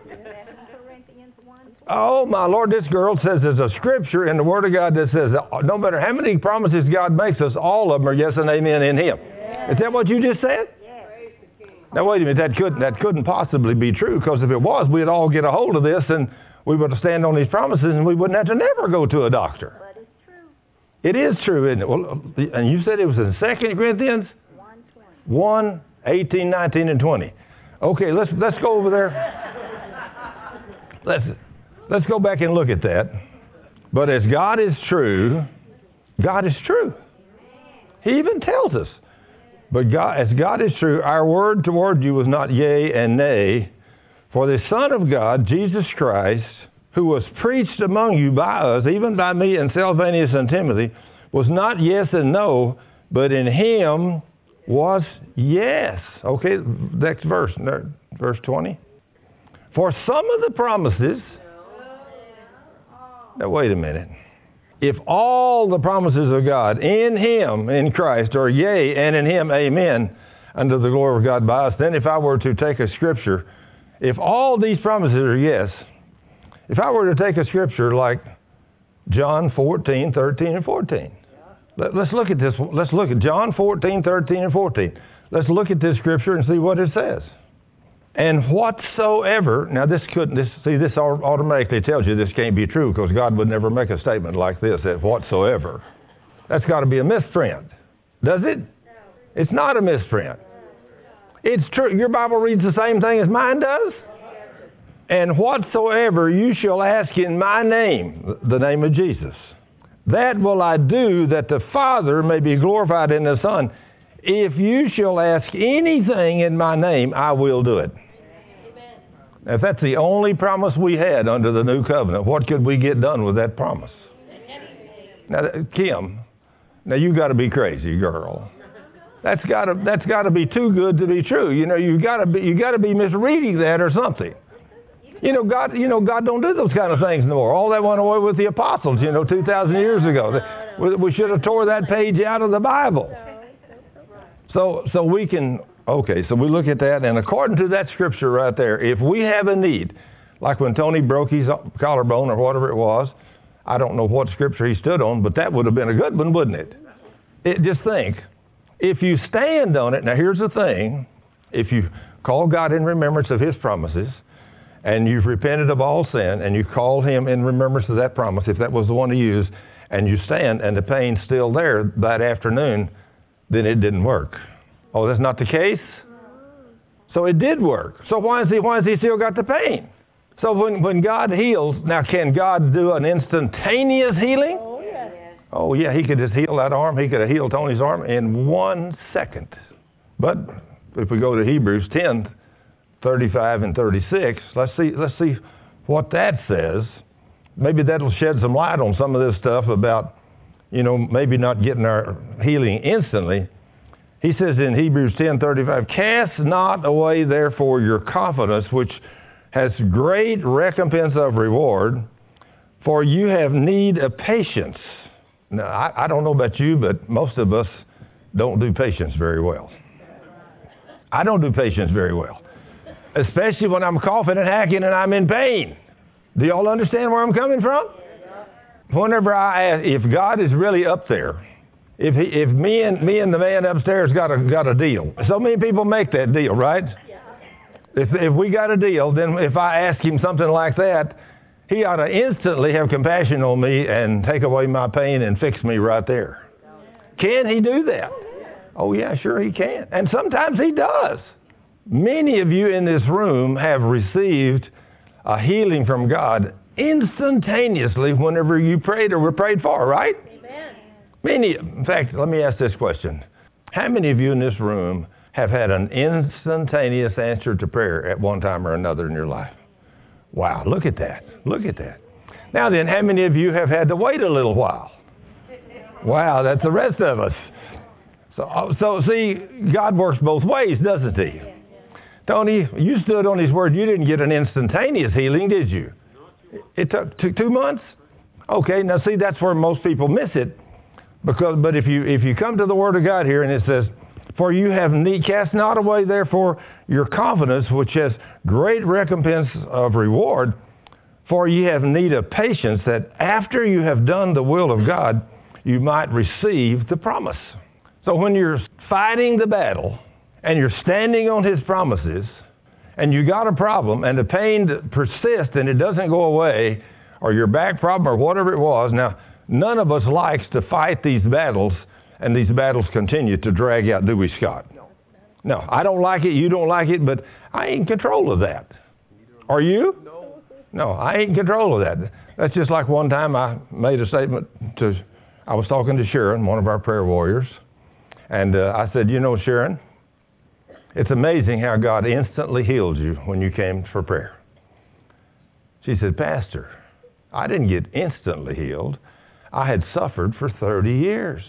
Speaker 1: Oh, my Lord, this girl says there's a scripture in the Word of God that says that no matter how many promises God makes us, all of them are yes and amen in Him. Is that what you just said? Now, wait a minute. That couldn't possibly be true, because if it was, we'd all get a hold of this and we would stand on these promises and we wouldn't have to never go to a doctor.
Speaker 9: But it's true.
Speaker 1: It is true, isn't it? Well, and you said it was in 2 Corinthians? 1, 18, 19, and 20. Okay, let's go over there. Let's go back and look at that. But as God is true, God is true. He even tells us. But as God is true, our word toward you was not yea and nay. For the Son of God, Jesus Christ, who was preached among you by us, even by me and Silvanus and Timothy, was not yes and no, but in Him was yes. Okay, next verse, verse 20. For some of the promises... Now, wait a minute. If all the promises of God in Him, in Christ, are yea, and in Him, amen, unto the glory of God by us, then if I were to take a scripture, if all these promises are yes, if I were to take a scripture like John 14, 13, and 14. Let's look at this. Let's look at John 14, 13, and 14. Let's look at this scripture and see what it says. And whatsoever, now this automatically tells you this can't be true, because God would never make a statement like this, that whatsoever. That's got to be a misprint. Does it? It's not a misprint. It's true. Your Bible reads the same thing as mine does. And whatsoever you shall ask in my name, the name of Jesus, that will I do, that the Father may be glorified in the Son. If you shall ask anything in my name, I will do it. If that's the only promise we had under the new covenant, what could we get done with that promise? Now, Kim, now you got to be crazy, girl. That's got to be too good to be true. You know, you got to be misreading that or something. God don't do those kind of things no more. All that went away with the apostles, 2,000 years ago. We should have tore that page out of the Bible. So we can, okay, so we look at that, and according to that scripture right there, if we have a need, like when Tony broke his collarbone or whatever it was, I don't know what scripture he stood on, but that would have been a good one, wouldn't it? Just think, if you stand on it, now here's the thing, if you call God in remembrance of his promises, and you've repented of all sin, and you call him in remembrance of that promise, if that was the one to use, and you stand and the pain's still there that afternoon, then it didn't work. Oh, that's not the case? So it did work. So why has he still got the pain? So when God heals, now can God do an instantaneous healing?
Speaker 9: Oh, yes.
Speaker 1: Oh, yeah, he could just heal that arm. He could have healed Tony's arm in 1 second. But if we go to Hebrews 10, 35 and 36, let's see what that says. Maybe that'll shed some light on some of this stuff about, maybe not getting our healing instantly. He says in Hebrews 10:35, cast not away therefore your confidence, which has great recompense of reward, for you have need of patience. Now, I don't know about you, but most of us don't do patience very well. I don't do patience very well, especially when I'm coughing and hacking and I'm in pain. Do y'all understand where I'm coming from? Whenever I ask, if God is really up there, if me and the man upstairs got a deal, so many people make that deal, right? If we got a deal, then if I ask him something like that, he ought to instantly have compassion on me and take away my pain and fix me right there. Can he do that? Oh yeah, sure he can. And sometimes he does. Many of you in this room have received a healing from God instantaneously whenever you prayed or were prayed for, right? Amen. In fact, let me ask this question. How many of you in this room have had an instantaneous answer to prayer at one time or another in your life? Wow, look at that. Look at that. Now then, how many of you have had to wait a little while? Wow, that's the rest of us. So see, God works both ways, doesn't he? Tony, you stood on his word. You didn't get an instantaneous healing, did you? It took 2 months? Okay, now see, that's where most people miss it. But if you come to the word of God here and it says, for you have need, cast not away therefore your confidence, which has great recompense of reward, for ye have need of patience, that after you have done the will of God, you might receive the promise. So when you're fighting the battle, and you're standing on his promises, and you got a problem, and the pain persists and it doesn't go away, or your back problem or whatever it was. Now, none of us likes to fight these battles, and these battles continue to drag out, do we, Scott? No, I don't like it, you don't like it, but I ain't in control of that. Are you? No, I ain't in control of that. That's just like one time I made a statement I was talking to Sharon, one of our prayer warriors, and I said, Sharon, it's amazing how God instantly healed you when you came for prayer. She said, Pastor, I didn't get instantly healed. I had suffered for 30 years.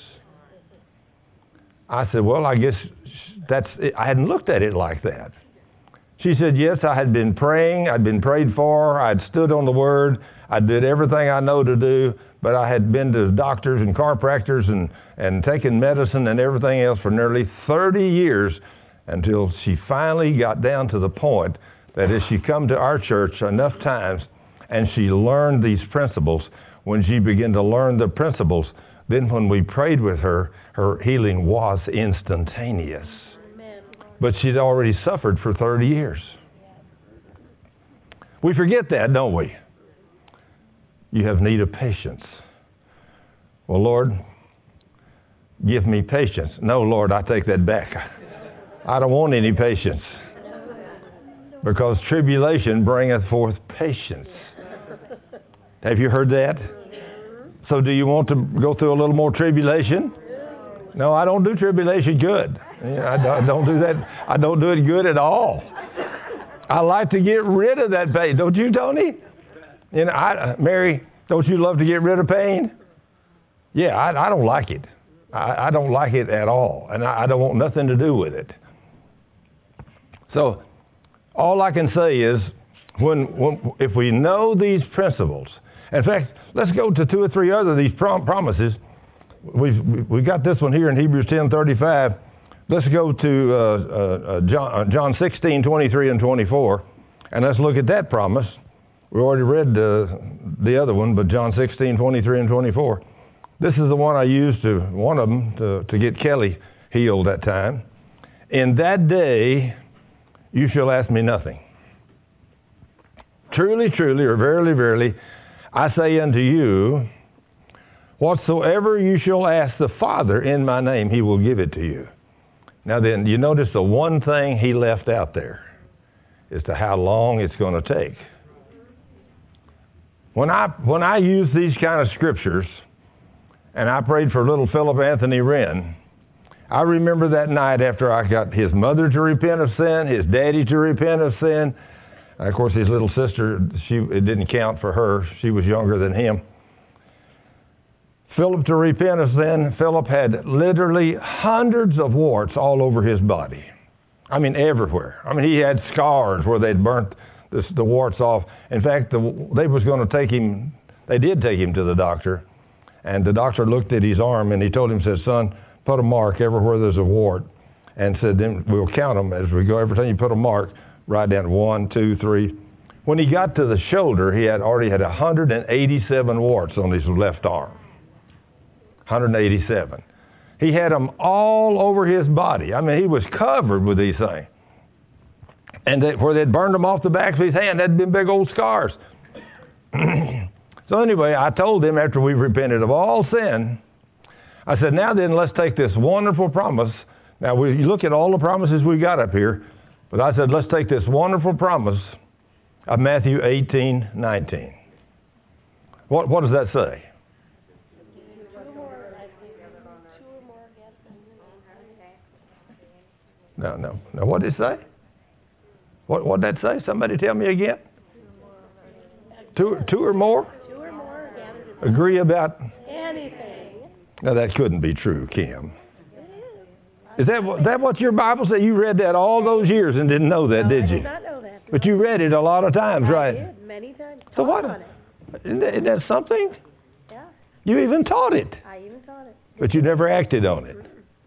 Speaker 1: I said, well, I guess that's it. I hadn't looked at it like that. She said, yes, I had been praying. I'd been prayed for. I'd stood on the word. I did everything I know to do, but I had been to doctors and chiropractors and taken medicine and everything else for nearly 30 years, until she finally got down to the point that as she come to our church enough times and she learned these principles, when she began to learn the principles, then when we prayed with her, her healing was instantaneous. Amen. But she'd already suffered for 30 years. We forget that, don't we? You have need of patience. Well, Lord, give me patience. No, Lord, I take that back. I don't want any patience, because tribulation bringeth forth patience. Have you heard that? So do you want to go through a little more tribulation? No, I don't do tribulation good. I don't do that. I don't do it good at all. I like to get rid of that pain. Don't you, Tony? Mary, don't you love to get rid of pain? Yeah, I don't like it. I don't like it at all, and I don't want nothing to do with it. So all I can say is, if we know these principles, in fact, let's go to 2 or 3 other of these promises. We got this one here in Hebrews 10:35. Let's go to John 16, 23 and 24, and let's look at that promise. We already read the other one, but John 16, 23 and 24. This is the one I used one of them to get Kelly healed that time. In that day, you shall ask me nothing. Truly, truly, or verily, verily, I say unto you, whatsoever you shall ask the Father in my name, he will give it to you. Now then, you notice the one thing he left out there as to how long it's going to take. When I use these kind of scriptures, and I prayed for little Philip Anthony Wren, I remember that night after I got his mother to repent of sin, his daddy to repent of sin. And of course, his little sister, it didn't count for her. She was younger than him. Philip to repent of sin. Philip had literally hundreds of warts all over his body. I mean, everywhere. I mean, he had scars where they'd burnt the warts off. In fact, they did take him to the doctor. And the doctor looked at his arm and he told him, said, son, put a mark everywhere there's a wart. And said, then we'll count them as we go. Every time you put a mark, write down 1, 2, 3. When he got to the shoulder, he had already had 187 warts on his left arm. 187. He had them all over his body. I mean, he was covered with these things. And where they'd burned them off the back of his hand, that'd been big old scars. So anyway, I told him after we repented of all sin, I said, now then, let's take this wonderful promise. Now, you look at all the promises we got up here, but I said, let's take this wonderful promise of Matthew 18, 19. What does that say? No. Now, what did it say? What did that say? Somebody tell me again. Two or more? Agree about
Speaker 9: anything.
Speaker 1: Now, that couldn't be true, Kim. Is that what your Bible said? You read that all those years and didn't know that, did you?
Speaker 9: I did not know that.
Speaker 1: But you read it a lot of times, right?
Speaker 9: I did, many times.
Speaker 1: So what? Isn't that something?
Speaker 9: Yeah.
Speaker 1: You even taught it.
Speaker 9: I even taught it.
Speaker 1: But you never acted on it.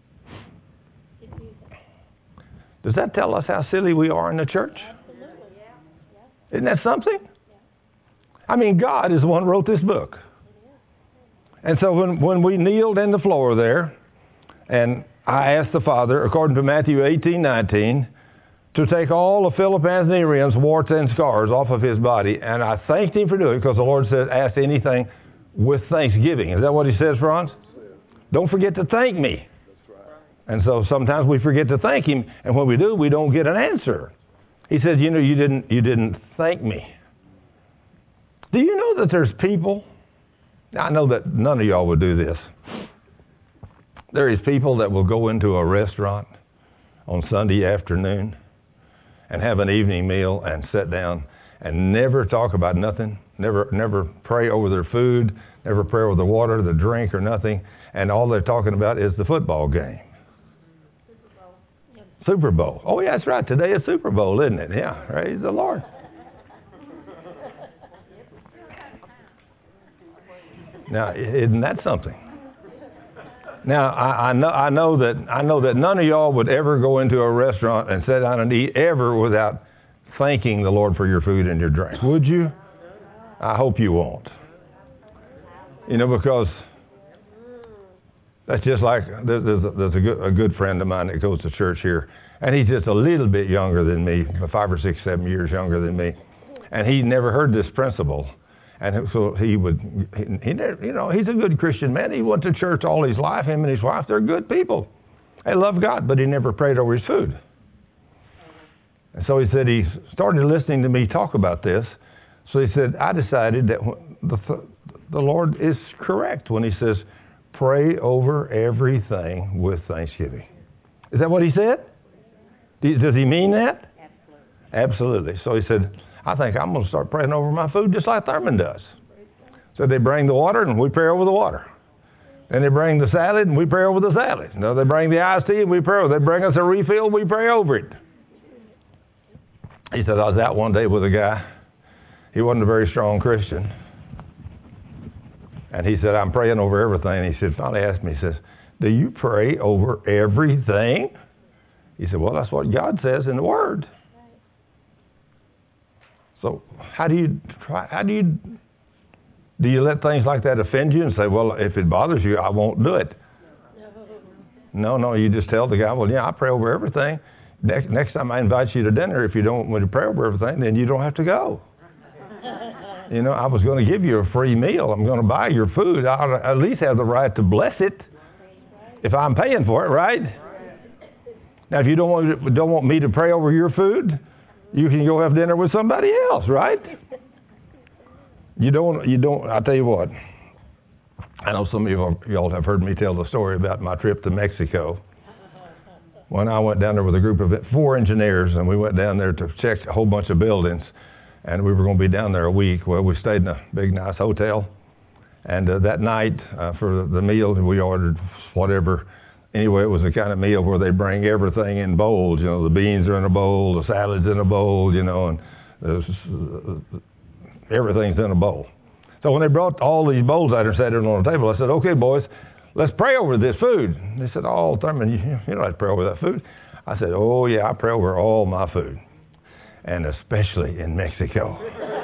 Speaker 1: Does that tell us how silly we are in the church?
Speaker 9: Absolutely. Yeah.
Speaker 1: Isn't that something? I mean, God is the one who wrote this book. And so when we kneeled in the floor there, and I asked the Father, according to Matthew 18, 19, to take all of Philip Anthony Wren's warts and scars off of his body. And I thanked him for doing it because the Lord said, ask anything with thanksgiving. Is that what he says, Franz? Don't forget to thank me. And so sometimes we forget to thank him, and when we do, we don't get an answer. He said, you didn't thank me. Do you know that there's people? I know that none of y'all would do this. There is people that will go into a restaurant on Sunday afternoon and have an evening meal and sit down and never talk about nothing, never pray over their food, never pray over the water, the drink, or nothing, and all they're talking about is the football game. Super Bowl. Oh, yeah, that's right. Today is Super Bowl, isn't it? Yeah, praise the Lord. Now, isn't that something? Now, I know that none of y'all would ever go into a restaurant and sit down and eat ever without thanking the Lord for your food and your drink. Would you? I hope you won't. You know, because that's just like, there's a good friend of mine that goes to church here, and he's just a little bit younger than me, 5 or 6, 7 years younger than me, and he never heard this principle, and so he never, you know, he's a good Christian man. He went to church all his life. Him and his wife, they're good people. They love God, but he never prayed over his food. And so he said he started listening to me talk about this. So he said, I decided that the Lord is correct when he says, pray over everything with thanksgiving. Is that what he said? Does he mean that? Absolutely. So he said, I think I'm going to start praying over my food just like Thurman does. So they bring the water and we pray over the water. Then they bring the salad and we pray over the salad. No, they bring the iced tea and we pray over it. They bring us a refill, we pray over it. He said, I was out one day with a guy. He wasn't a very strong Christian. And he said, I'm praying over everything. And he said, finally asked me, he says, do you pray over everything? He said, well, that's what God says in the Word. So do you let things like that offend you and say, well, if it bothers you, I won't do it? No, you just tell the guy, well, yeah, I pray over everything. Next time I invite you to dinner, if you don't want me to pray over everything, then you don't have to go. You know, I was going to give you a free meal. I'm going to buy your food. I'll at least have the right to bless it if I'm paying for it, right? Now, if you don't want me to pray over your food, you can go have dinner with somebody else, right? You don't, I'll tell you what. I know some of y'all have heard me tell the story about my trip to Mexico. When I went down there with a group of 4 engineers, and we went down there to check a whole bunch of buildings, and we were going to be down there a week. Well, we stayed in a big, nice hotel, and that night for the meal, we ordered whatever. Anyway, it was the kind of meal where they bring everything in bowls. You know, the beans are in a bowl, the salad's in a bowl, you know, and everything's in a bowl. So when they brought all these bowls out and sat it on the table, I said, okay, boys, let's pray over this food. And they said, oh, Thurman, you don't have to pray over that food. I said, oh, yeah, I pray over all my food, and especially in Mexico.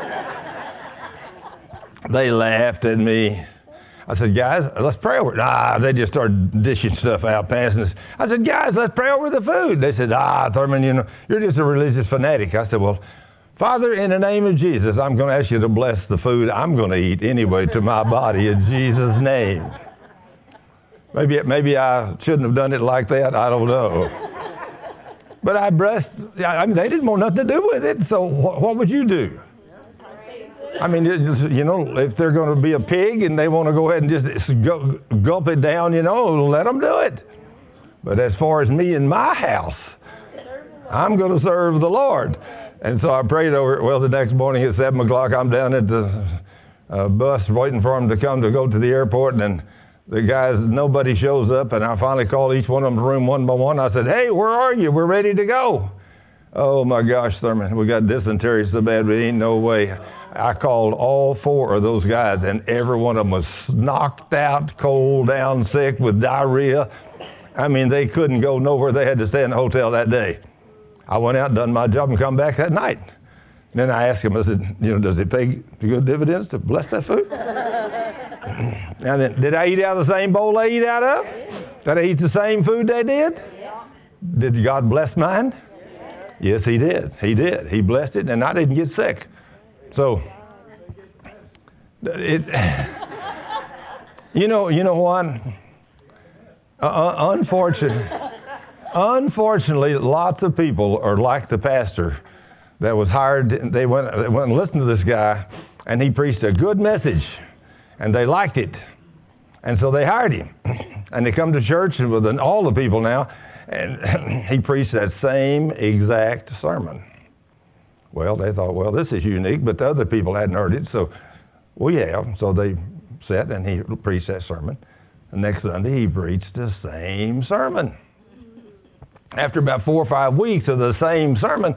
Speaker 1: They laughed at me. I said, guys, let's pray over it. They just started dishing stuff out, passing us. I said, guys, let's pray over the food. They said, Thurman, you know, you're just a religious fanatic. I said, well, Father, in the name of Jesus, I'm going to ask you to bless the food I'm going to eat anyway to my body in Jesus' name. Maybe I shouldn't have done it like that. I don't know. But I mean, they didn't want nothing to do with it. So what would you do? I mean, you know, if they're going to be a pig and they want to go ahead and just gulp it down, you know, let them do it. But as far as me and my house, I'm going to serve the Lord. And so I prayed over it. Well, the next morning at 7 o'clock, I'm down at the bus waiting for them to come to go to the airport. And the guys, nobody shows up. And I finally called each one of them to room one by one. I said, hey, where are you? We're ready to go. Oh, my gosh, Thurman, we got dysentery so bad, we ain't no way. I called all 4 of those guys, and every one of them was knocked out, cold, down, sick, with diarrhea. I mean, they couldn't go nowhere. They had to stay in the hotel that day. I went out and done my job and come back that night. And then I asked him, I said, you know, does it pay good dividends to bless that food? Now then, did I eat out of the same bowl they eat out of? Did I eat the same food they did? Did God bless mine? Yes, He did. He did. He blessed it, and I didn't get sick. So, you know what? Unfortunately, lots of people are like the pastor that was hired. They went and listened to this guy, and he preached a good message, and they liked it. And so they hired him. And they come to church with all the people now, and he preached that same exact sermon. Well, they thought, well, this is unique, but the other people hadn't heard it, so we have. So they sat, and he preached that sermon. The next Sunday, he preached the same sermon. After about 4 or 5 weeks of the same sermon,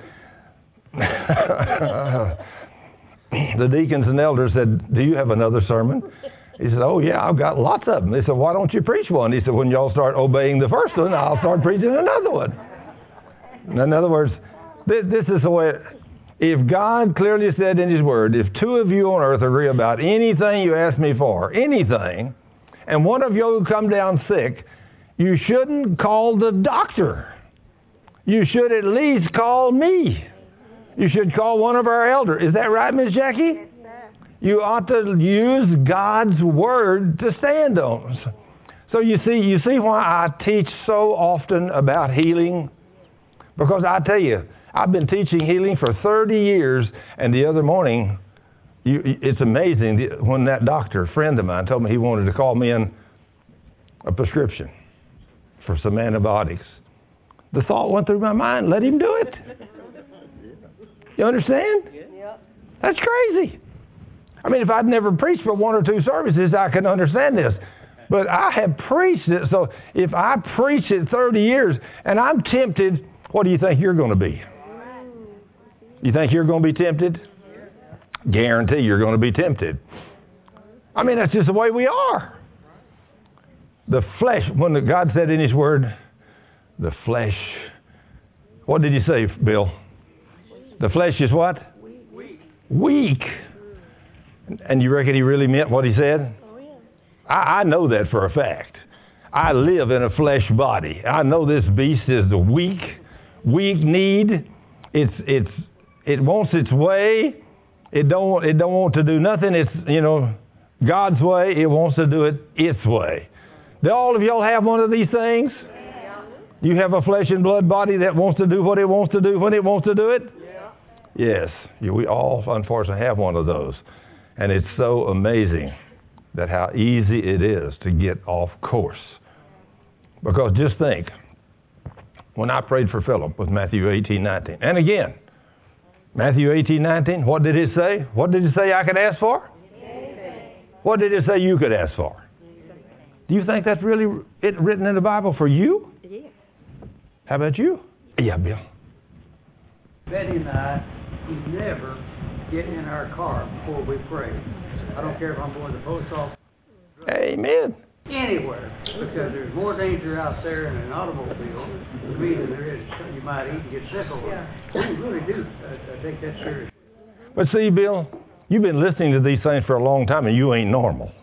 Speaker 1: the deacons and elders said, do you have another sermon? He said, oh, yeah, I've got lots of them. They said, why don't you preach one? He said, when y'all start obeying the first one, I'll start preaching another one. In other words, this is the way, if God clearly said in His Word, if 2 of you on earth agree about anything you ask me for, anything, and one of you come down sick, you shouldn't call the doctor. You should at least call me. You should call one of our elders. Is that right, Miss Jackie? You ought to use God's Word to stand on. So you see why I teach so often about healing? Because I tell you, I've been teaching healing for 30 years, and the other morning, it's amazing when that doctor, a friend of mine, told me he wanted to call me in a prescription for some antibiotics. The thought went through my mind, let him do it. You understand? That's crazy. I mean, if I'd never preached for 1 or 2 services, I can understand this. But I have preached it, so if I preach it 30 years and I'm tempted, what do you think you're going to be? You think you're going to be tempted? Guarantee you're going to be tempted. I mean, that's just the way we are. The flesh, when God said in His Word, the flesh What did he say, Bill? The flesh is what? Weak. And you reckon he really meant what he said?
Speaker 9: Oh, yeah.
Speaker 1: I know that for a fact. I live in a flesh body. I know this beast is the weak need. It wants its way. It don't want to do nothing. It's, God's way. It wants to do it its way. Do all of y'all have one of these things?
Speaker 9: Yeah.
Speaker 1: You have a flesh and blood body that wants to do what it wants to do when it wants to do it?
Speaker 9: Yeah.
Speaker 1: Yes. We all, unfortunately, have one of those. And it's so amazing that how easy it is to get off course. Because just think, when I prayed for Philip with Matthew 18:19, and again, Matthew 18:19, what did it say? What did it say I could ask for? What did it say you could ask for? Do you think that's really written in the Bible for you?
Speaker 6: Yeah.
Speaker 1: How about you? Yeah, Bill.
Speaker 12: Betty and I, we never get in our car before we pray. I don't care if I'm going to the post office.
Speaker 1: Amen.
Speaker 12: Anywhere, because there's more danger out there in an automobile to me than there is something you might eat and get sick over. We really do. I take that serious.
Speaker 1: But see, Bill, you've been listening to these things for a long time and you ain't normal.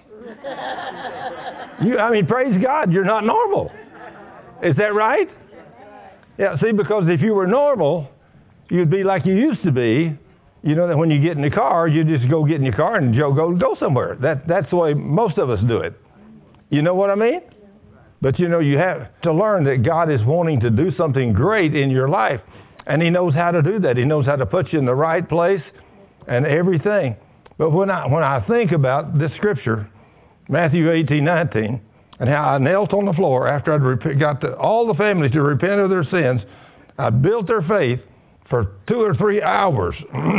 Speaker 1: Praise God, you're not normal. Is that right? Yeah, see, because if you were normal, you'd be like you used to be. You know that when you get in the car, you just go get in your car and go somewhere. That's the way most of us do it. You know what I mean? But you have to learn that God is wanting to do something great in your life. And He knows how to do that. He knows how to put you in the right place and everything. But when I think about this scripture, Matthew 18:19, and how I knelt on the floor after I'd got all the families to repent of their sins, I built their faith for 2 or 3 hours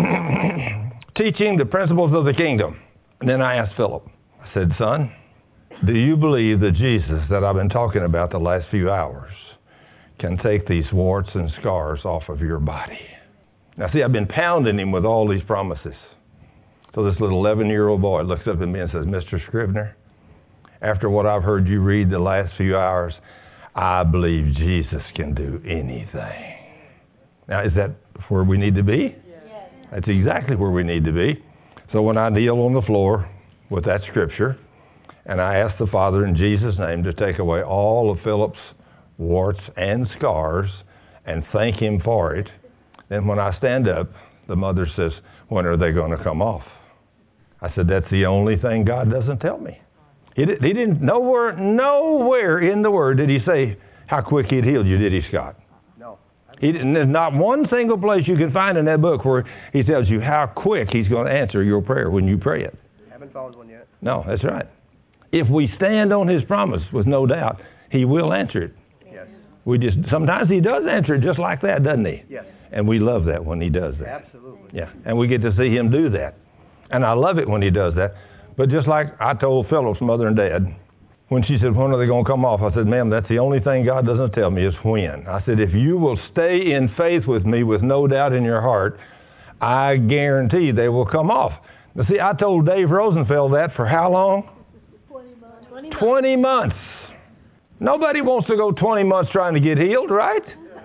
Speaker 1: teaching the principles of the kingdom. And then I asked Philip, I said, son, do you believe that Jesus that I've been talking about the last few hours can take these warts and scars off of your body? Now see, I've been pounding him with all these promises. So this little 11-year-old boy looks up at me and says, Mr. Scrivener, after what I've heard you read the last few hours, I believe Jesus can do anything. Now, is that where we need to be? Yes. That's exactly where we need to be. So when I kneel on the floor with that scripture, and I ask the Father in Jesus' name to take away all of Philip's warts and scars and thank Him for it, then when I stand up, the mother says, when are they going to come off? I said, that's the only thing God doesn't tell me. He didn't, nowhere in the Word did He say how quick He'd healed you, did He, Scott? There's not one single place you can find in that book where He tells you how quick He's going to answer your prayer when you pray it.
Speaker 11: Haven't found one yet.
Speaker 1: No, that's right. If we stand on His promise, with no doubt, He will answer it.
Speaker 11: Yes.
Speaker 1: Sometimes He does answer it just like that, doesn't He?
Speaker 11: Yes.
Speaker 1: And we love that when He does that.
Speaker 11: Absolutely.
Speaker 1: Yeah, and we get to see Him do that. And I love it when He does that. But just like I told Philip's mother and dad, when she said, when are they going to come off? I said, ma'am, that's the only thing God doesn't tell me is when. I said, if you will stay in faith with me with no doubt in your heart, I guarantee they will come off. Now, see, I told Dave Rosenfeld that for how long? 20 months. Nobody wants to go 20 months trying to get healed, right?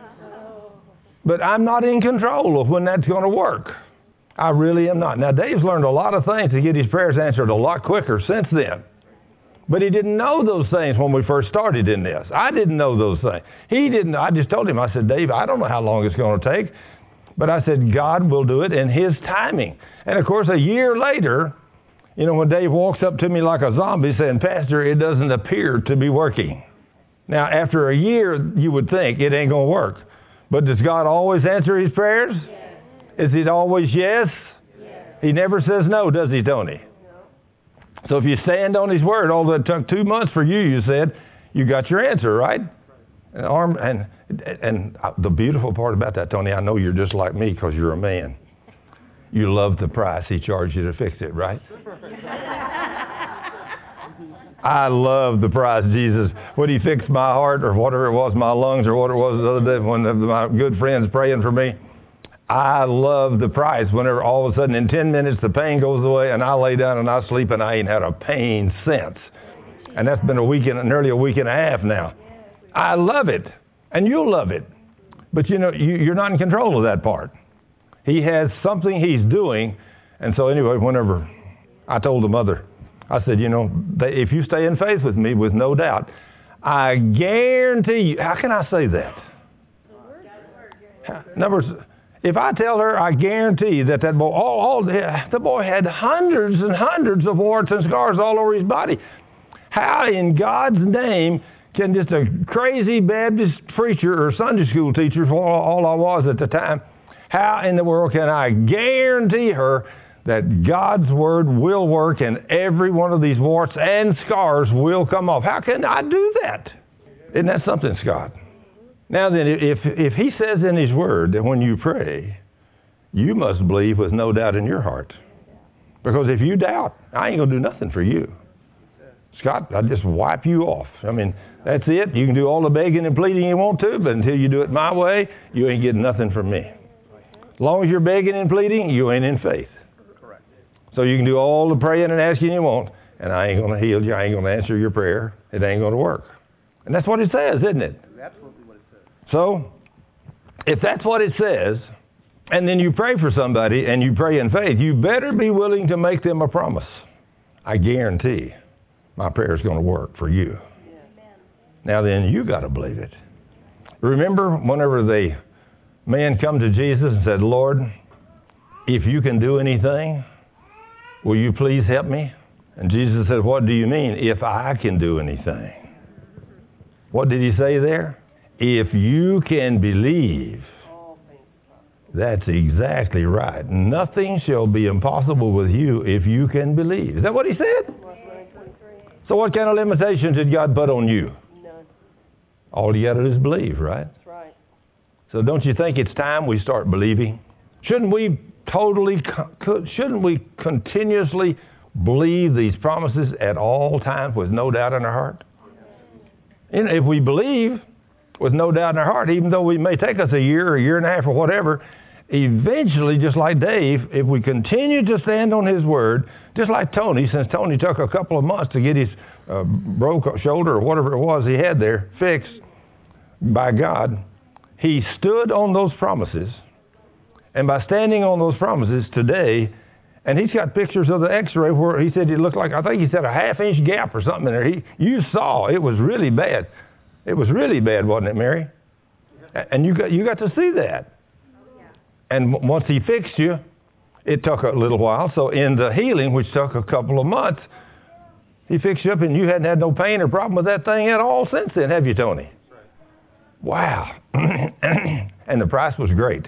Speaker 1: But I'm not in control of when that's going to work. I really am not. Now, Dave's learned a lot of things to get his prayers answered a lot quicker since then. But he didn't know those things when we first started in this. I didn't know those things. He didn't. I just told him, I said, Dave, I don't know how long it's going to take. But I said, God will do it in His timing. And, of course, a year later, when Dave walks up to me like a zombie saying, Pastor, it doesn't appear to be working. Now, after a year, you would think it ain't going to work. But does God always answer His prayers? Yes. Is it always yes? Yes? He never says no, does He, Tony? No. So if you stand on His word, although it took 2 months for you said, you got your answer, right? And the beautiful part about that, Tony, I know you're just like me because you're a man. You love the price He charged you to fix it, right? I love the price Jesus, when He fixed my heart or whatever it was, my lungs or what it was the other day when my good friends praying for me. I love the price whenever all of a sudden in 10 minutes the pain goes away and I lay down and I sleep and I ain't had a pain since. And that's been nearly a week and a half now. I love it. And you'll love it. But you know, you're not in control of that part. He has something he's doing. And so anyway, whenever I told the mother, I said, you know, if you stay in faith with me, with no doubt, I guarantee you. How can I say that? In other words, if I tell her, I guarantee that boy, the boy had hundreds and hundreds of warts and scars all over his body. How in God's name can just a crazy Baptist preacher or Sunday school teacher, all I was at the time, how in the world can I guarantee her that God's Word will work and every one of these warts and scars will come off? How can I do that? Isn't that something, Scott? Now then, if He says in His Word that when you pray, you must believe with no doubt in your heart. Because if you doubt, I ain't going to do nothing for you. Scott, I'll just wipe you off. I mean, that's it. You can do all the begging and pleading you want to, but until you do it my way, you ain't getting nothing from me. As long as you're begging and pleading, you ain't in faith. Correct. So you can do all the praying and asking you want, and I ain't going to heal you. I ain't going to answer your prayer. It ain't going to work. And that's what it says, isn't it?
Speaker 11: Absolutely what it says.
Speaker 1: So, if that's what it says, and then you pray for somebody and you pray in faith, you better be willing to make them a promise. I guarantee my prayer is going to work for you. Amen. Now then, you got to believe it. Remember whenever the man come to Jesus and said, Lord, if you can do anything, will you please help me? And Jesus said, what do you mean, if I can do anything? What did he say there? If you can believe. That's exactly right. Nothing shall be impossible with you if you can believe. Is that what he said? So what kind of limitations did God put on you?
Speaker 9: None.
Speaker 1: All you got to do is believe, right?
Speaker 9: That's right.
Speaker 1: So don't you think it's time we start believing? Shouldn't we continuously believe these promises at all times with no doubt in our heart? And if we believe with no doubt in our heart, even though it may take us a year and a half or whatever, eventually, just like Dave, if we continue to stand on his word, just like Tony, since Tony took a couple of months to get his broke shoulder or whatever it was he had there fixed by God, he stood on those promises. And by standing on those promises today, and he's got pictures of the x-ray where he said it looked like, I think he said a half-inch gap or something in there. You saw it was really bad. It was really bad, wasn't it, Mary? And you got to see that. And once he fixed you, it took a little while. So in the healing, which took a couple of months, he fixed you up and you hadn't had no pain or problem with that thing at all since then, have you, Tony? Wow. And the price was great.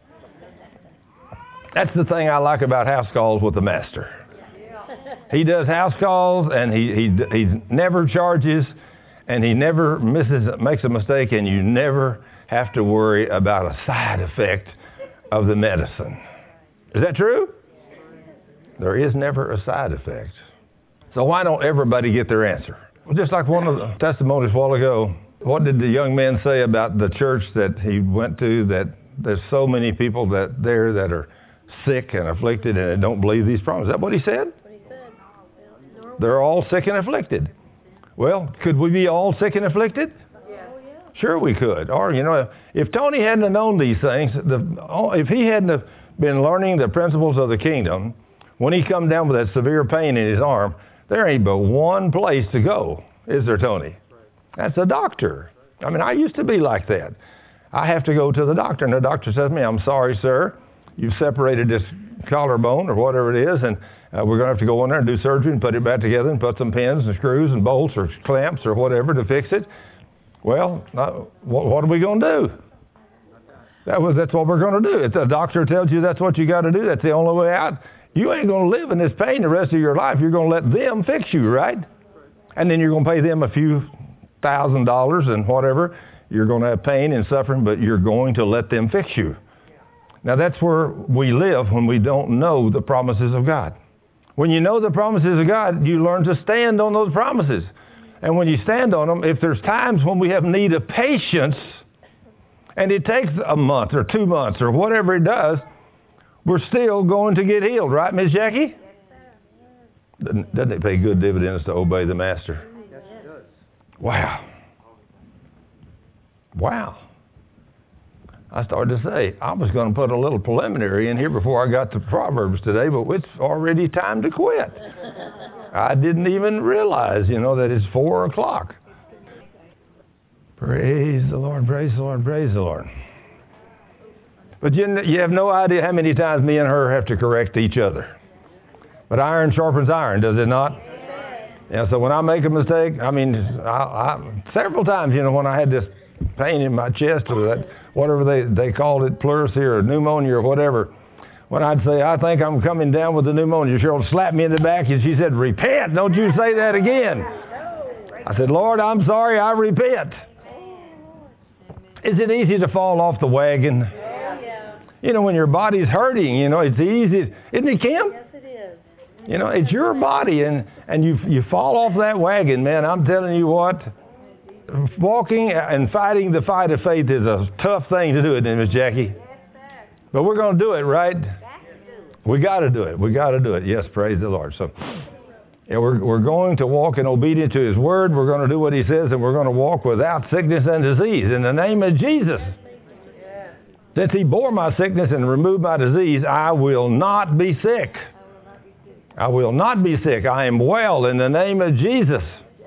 Speaker 1: That's the thing I like about house calls with the master. He does house calls and he never charges and he never makes a mistake, and you never have to worry about a side effect of the medicine. Is that true? There is never a side effect. So why don't everybody get their answer? Well, just like one of the testimonies a while ago, what did the young man say about the church that he went to, that there's so many people that are sick and afflicted and don't believe these promises? Is that what he said? They're all sick and afflicted. Well, could we be all sick and afflicted? Sure we could. Or, you know, if Tony hadn't have known these things, if he hadn't have been learning the principles of the kingdom, when he come down with that severe pain in his arm, there ain't but one place to go, is there, Tony? That's a doctor. I mean, I used to be like that. I have to go to the doctor, and the doctor says to me, I'm sorry, sir, you've separated this collarbone or whatever it is, and we're going to have to go in there and do surgery and put it back together and put some pins and screws and bolts or clamps or whatever to fix it. Well, what are we going to do? That's what we're going to do. If the doctor tells you that's what you got to do, that's the only way out. You ain't going to live in this pain the rest of your life. You're going to let them fix you, right? And then you're going to pay them a few $1,000s and whatever. You're going to have pain and suffering, but you're going to let them fix you. Now, that's where we live when we don't know the promises of God. When you know the promises of God, you learn to stand on those promises. And when you stand on them, if there's times when we have need of patience, and it takes a month or 2 months or whatever it does, we're still going to get healed, right, Miss Jackie? Doesn't it pay good dividends to obey the master?
Speaker 11: Yes, it does.
Speaker 1: Wow. Wow. I started to say, I was going to put a little preliminary in here before I got to Proverbs today, but it's already time to quit. I didn't even realize, that it's 4 o'clock. Praise the Lord, praise the Lord, praise the Lord. But you have no idea how many times me and her have to correct each other. But iron sharpens iron, does it not? Yeah, so when I make a mistake, several times, when I had this pain in my chest or that, whatever they called it, pleurisy or pneumonia or whatever, when I'd say, I think I'm coming down with the pneumonia, Cheryl would slap me in the back and she said, repent, don't you say that again. I said, Lord, I'm sorry, I repent. Is it easy to fall off the wagon? When your body's hurting, it's easy. Isn't it, Kim?
Speaker 9: Yes, it is.
Speaker 1: It's your body, and you fall off that wagon, man. I'm telling you what, walking and fighting the fight of faith is a tough thing to do, isn't it, Miss Jackie? But we're going to do it, right? We got to do it. We got to do it. Yes, praise the Lord. So, we're going to walk in obedience to His Word. We're going to do what He says, and we're going to walk without sickness and disease in the name of Jesus. Since He bore my sickness and removed my disease, I will not be sick. I will not be sick. I am well in the name of Jesus.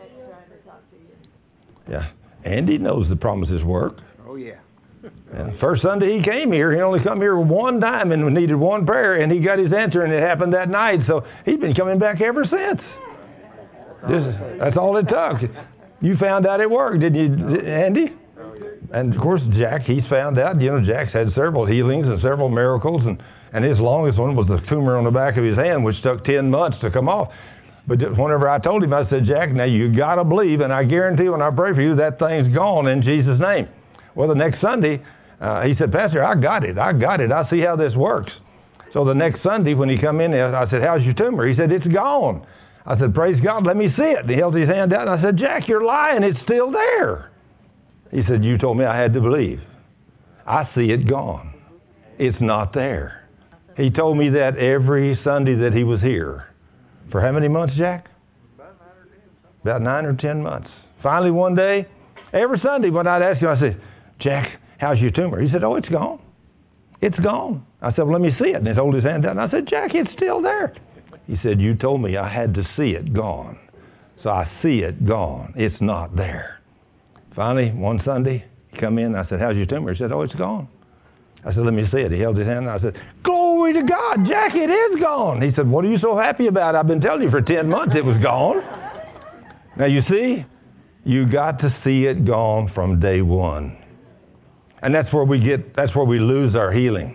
Speaker 1: Yeah. Andy knows the promises work.
Speaker 10: Oh, yeah.
Speaker 1: And first Sunday he came here, he only come here one time and needed one prayer, and he got his answer, and it happened that night. So he's been coming back ever since. That's all it took. You found out it worked, didn't you, Andy? And, of course, Jack, he's found out. Jack's had several healings and several miracles, and his longest one was the tumor on the back of his hand, which took 10 months to come off. But whenever I told him, I said, Jack, now you got to believe, and I guarantee when I pray for you, that thing's gone in Jesus' name. Well, the next Sunday, he said, Pastor, I got it. I see how this works. So the next Sunday when he come in, I said, how's your tumor? He said, it's gone. I said, praise God, let me see it. And he held his hand out, and I said, Jack, you're lying. It's still there. He said, you told me I had to believe. I see it gone. It's not there. He told me that every Sunday that he was here. For how many months, Jack? About 9 or 10 months. Finally, one day, every Sunday when I'd ask him, I said, Jack, how's your tumor? He said, oh, it's gone. It's gone. I said, well, let me see it. And he held his hand down. And I said, Jack, it's still there. He said, you told me I had to see it gone. So I see it gone. It's not there. Finally, one Sunday, he come in, and I said, how's your tumor? He said, oh, it's gone. I said, let me see it. He held his hand, and I said, glory to God, Jack, it is gone. He said, what are you so happy about? I've been telling you for 10 months it was gone. Now, you see, you got to see it gone from day one. And that's where we lose our healing.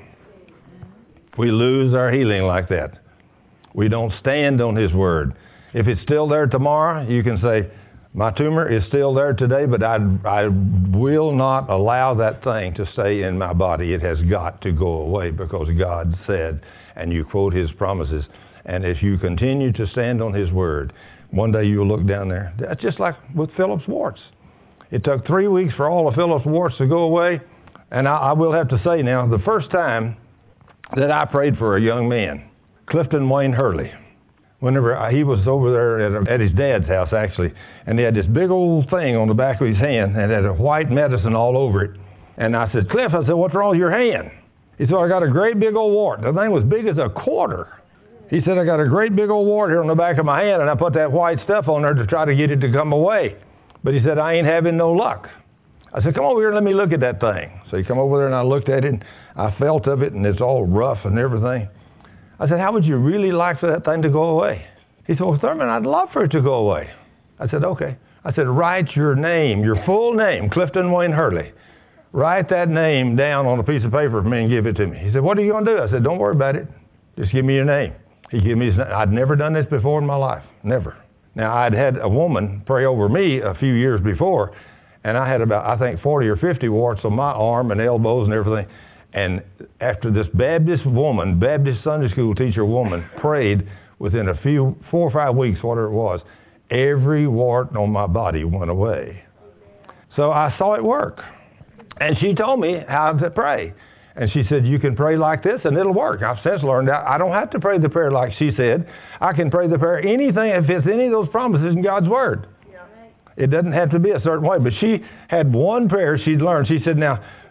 Speaker 1: We lose our healing like that. We don't stand on His Word. If it's still there tomorrow, you can say, my tumor is still there today, but I will not allow that thing to stay in my body. It has got to go away because God said, and you quote His promises. And if you continue to stand on His Word, one day you'll look down there. That's just like with Philip's warts. It took 3 weeks for all of Philip's warts to go away. And I will have to say now, the first time that I prayed for a young man, Clifton Wayne Hurley, whenever he was over there at his dad's house, actually, and he had this big old thing on the back of his hand and had a white medicine all over it. And I said, Cliff, I said, what's wrong with your hand? He said, I got a great big old wart. The thing was big as a quarter. He said, I got a great big old wart here on the back of my hand, and I put that white stuff on there to try to get it to come away. But he said, I ain't having no luck. I said, come over here and let me look at that thing. So he come over there and I looked at it, and I felt of it, and it's all rough and everything. I said, how would you really like for that thing to go away? He said, well, Thurman, I'd love for it to go away. I said, okay. I said, write your name, your full name, Clifton Wayne Hurley. Write that name down on a piece of paper for me and give it to me. He said, what are you going to do? I said, don't worry about it. Just give me your name. He gave me his name. I'd never done this before in my life. Never. Now, I'd had a woman pray over me a few years before, and I had about, I think, 40 or 50 warts on my arm and elbows and everything. And after this Baptist Sunday school teacher woman prayed, within 4 or 5 weeks, whatever it was, every wart on my body went away. So I saw it work. And she told me how to pray. And she said, you can pray like this and it'll work. I've since learned that I don't have to pray the prayer like she said. I can pray the prayer anything if it's any of those promises in God's Word. It doesn't have to be a certain way. But she had one prayer she'd learned. She said, now,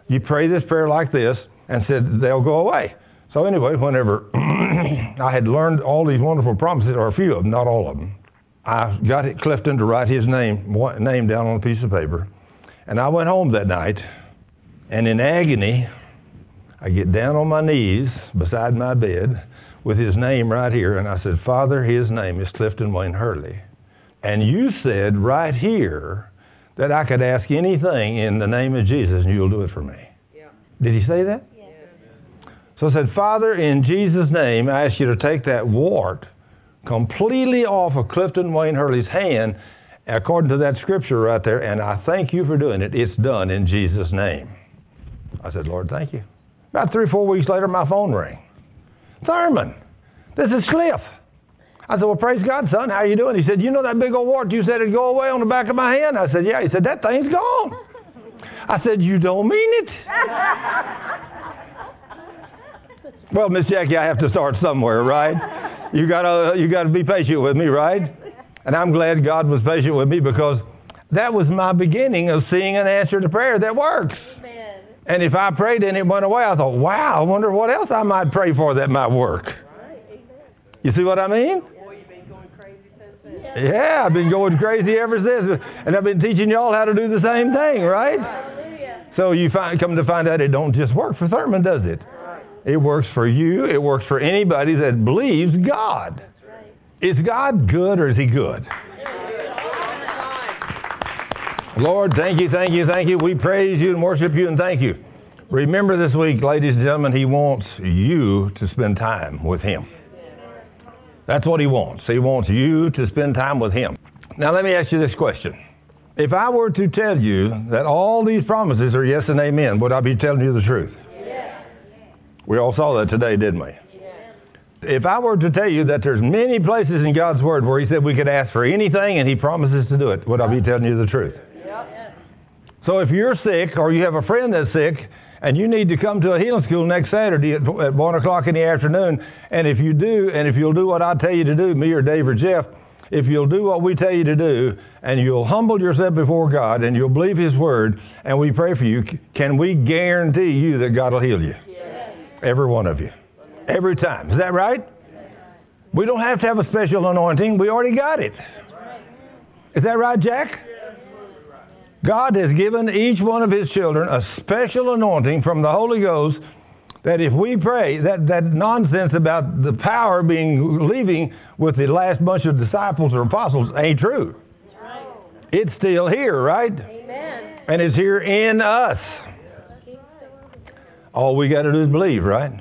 Speaker 1: You pray this prayer like this, and said they'll go away. So anyway, whenever I had learned all these wonderful promises, or a few of them, not all of them, I got Clifton to write his name down on a piece of paper. And I went home that night, and in agony, I get down on my knees beside my bed with his name right here, and I said, Father, his name is Clifton Wayne Hurley. And you said right here that I could ask anything in the name of Jesus, and you'll do it for me. Yeah. Did he say that? Yes. So I said, Father, in Jesus' name, I ask you to take that wart completely off of Clifton Wayne Hurley's hand, according to that scripture right there, and I thank you for doing it. It's done in Jesus' name. I said, Lord, thank you. About 3 or 4 weeks later, my phone rang. Thurman, this is Cliff. I said, well, praise God, son. How you doing? He said, you know that big old wart you said it'd go away on the back of my hand? I said, yeah. He said, that thing's gone. I said, you don't mean it. Well, Miss Jackie, I have to start somewhere, right? You gotta be patient with me, right? And I'm glad God was patient with me, because that was my beginning of seeing an answer to prayer that works. Amen. And if I prayed and it went away, I thought, wow, I wonder what else I might pray for that might work. Right. You see what I mean? Boy, you've been going crazy since then. Yeah, I've been going crazy ever since. And I've been teaching y'all how to do the same thing, right? Hallelujah. So you come to find out it don't just work for Thurman, does it? Right. It works for you. It works for anybody that believes God. Is God good, or is he good? Lord, thank you, thank you, thank you. We praise you and worship you and thank you. Remember this week, ladies and gentlemen, he wants you to spend time with him. That's what he wants. He wants you to spend time with him. Now let me ask you this question. If I were to tell you that all these promises are yes and amen, would I be telling you the truth? Yes. We all saw that today, didn't we? If I were to tell you that there's many places in God's Word where he said we could ask for anything and he promises to do it, would I be telling you the truth? Yep. So if you're sick, or you have a friend that's sick, and you need to come to a healing school next Saturday at 1 o'clock in the afternoon, and if you do, and if you'll do what I tell you to do, me or Dave or Jeff, if you'll do what we tell you to do, and you'll humble yourself before God, and you'll believe his Word, and we pray for you, can we guarantee you that God will heal you? Yes. Every one of you. Every time. Is that right? We don't have to have a special anointing. We already got it. Is that right, Jack? God has given each one of his children a special anointing from the Holy Ghost, that if we pray, that nonsense about the power leaving with the last bunch of disciples or apostles ain't true. It's still here, right? Amen. And it's here in us. All we got to do is believe, right?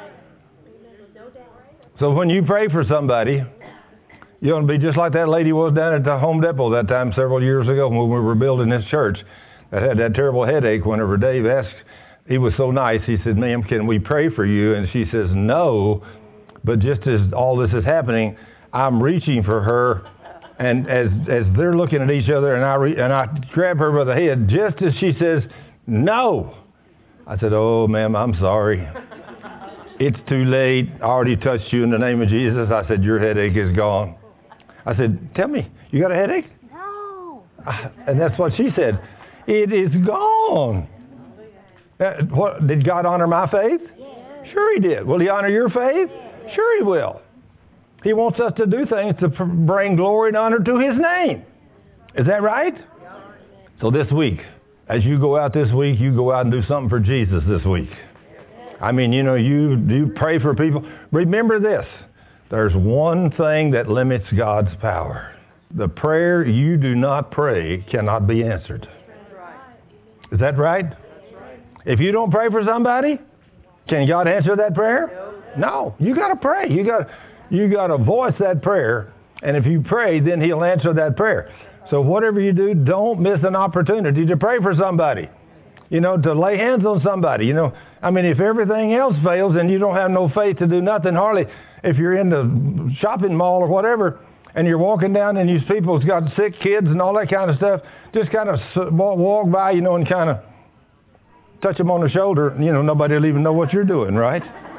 Speaker 1: So when you pray for somebody, you're going to be just like that lady was down at the Home Depot that time several years ago when we were building this church that had that terrible headache. Whenever Dave asked, he was so nice. He said, ma'am, can we pray for you? And she says, no. But just as all this is happening, I'm reaching for her. And as they're looking at each other, and I grab her by the head just as she says, no. I said, oh, ma'am, I'm sorry. It's too late. I already touched you in the name of Jesus. I said, your headache is gone. I said, tell me, you got a headache? No. And that's what she said. It is gone. Did God honor my faith? Yes. Sure he did. Will he honor your faith? Yes. Sure he will. He wants us to do things to bring glory and honor to his name. Is that right? Yes. So this week, as you go out this week, you go out and do something for Jesus this week. I mean, you pray for people. Remember this. There's one thing that limits God's power. The prayer you do not pray cannot be answered. Is that right? If you don't pray for somebody, can God answer that prayer? No. You got to pray. You got to voice that prayer. And if you pray, then he'll answer that prayer. So whatever you do, don't miss an opportunity to pray for somebody. To lay hands on somebody. If everything else fails and you don't have no faith to do nothing, hardly if you're in the shopping mall or whatever, and you're walking down and these people's got sick kids and all that kind of stuff, just kind of walk by, and kind of touch them on the shoulder. Nobody will even know what you're doing, right?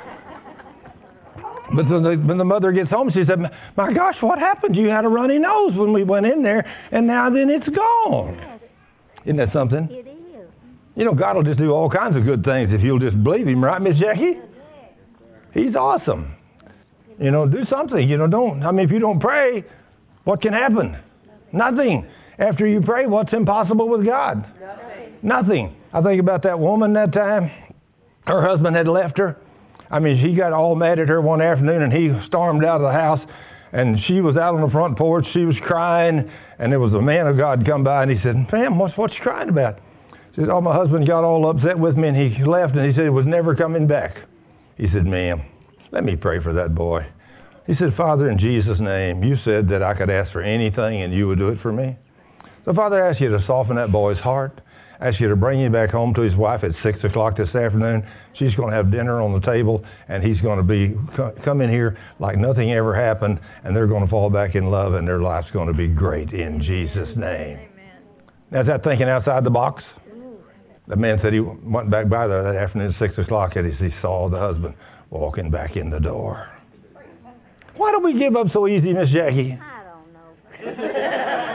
Speaker 1: But when the mother gets home, she said, my gosh, what happened? You had a runny nose when we went in there, and now then it's gone. Isn't that something?
Speaker 9: It is.
Speaker 1: You know, God will just do all kinds of good things if you'll just believe Him, right, Miss Jackie? He's awesome. You know, do something. You know, if you don't pray, what can happen? Nothing. After you pray, what's impossible with God? Nothing. I think about that woman that time. Her husband had left her. She got all mad at her one afternoon, and he stormed out of the house, and she was out on the front porch. She was crying, and there was a man of God come by, and he said, "Ma'am, what you crying about?" She said, "Oh, my husband got all upset with me, and he left, and he said he was never coming back." He said, "Ma'am, let me pray for that boy." He said, "Father, in Jesus' name, you said that I could ask for anything, and you would do it for me. So, Father, I ask you to soften that boy's heart. I ask you to bring him back home to his wife at 6 o'clock this afternoon. She's going to have dinner on the table, and he's going to come in here like nothing ever happened, and they're going to fall back in love, and their life's going to be great in Jesus' name." Now, is that thinking outside the box? The man said he went back by there that afternoon at 6 o'clock, and he saw the husband walking back in the door. Why don't we give up so easy, Miss Jackie?
Speaker 9: I don't know.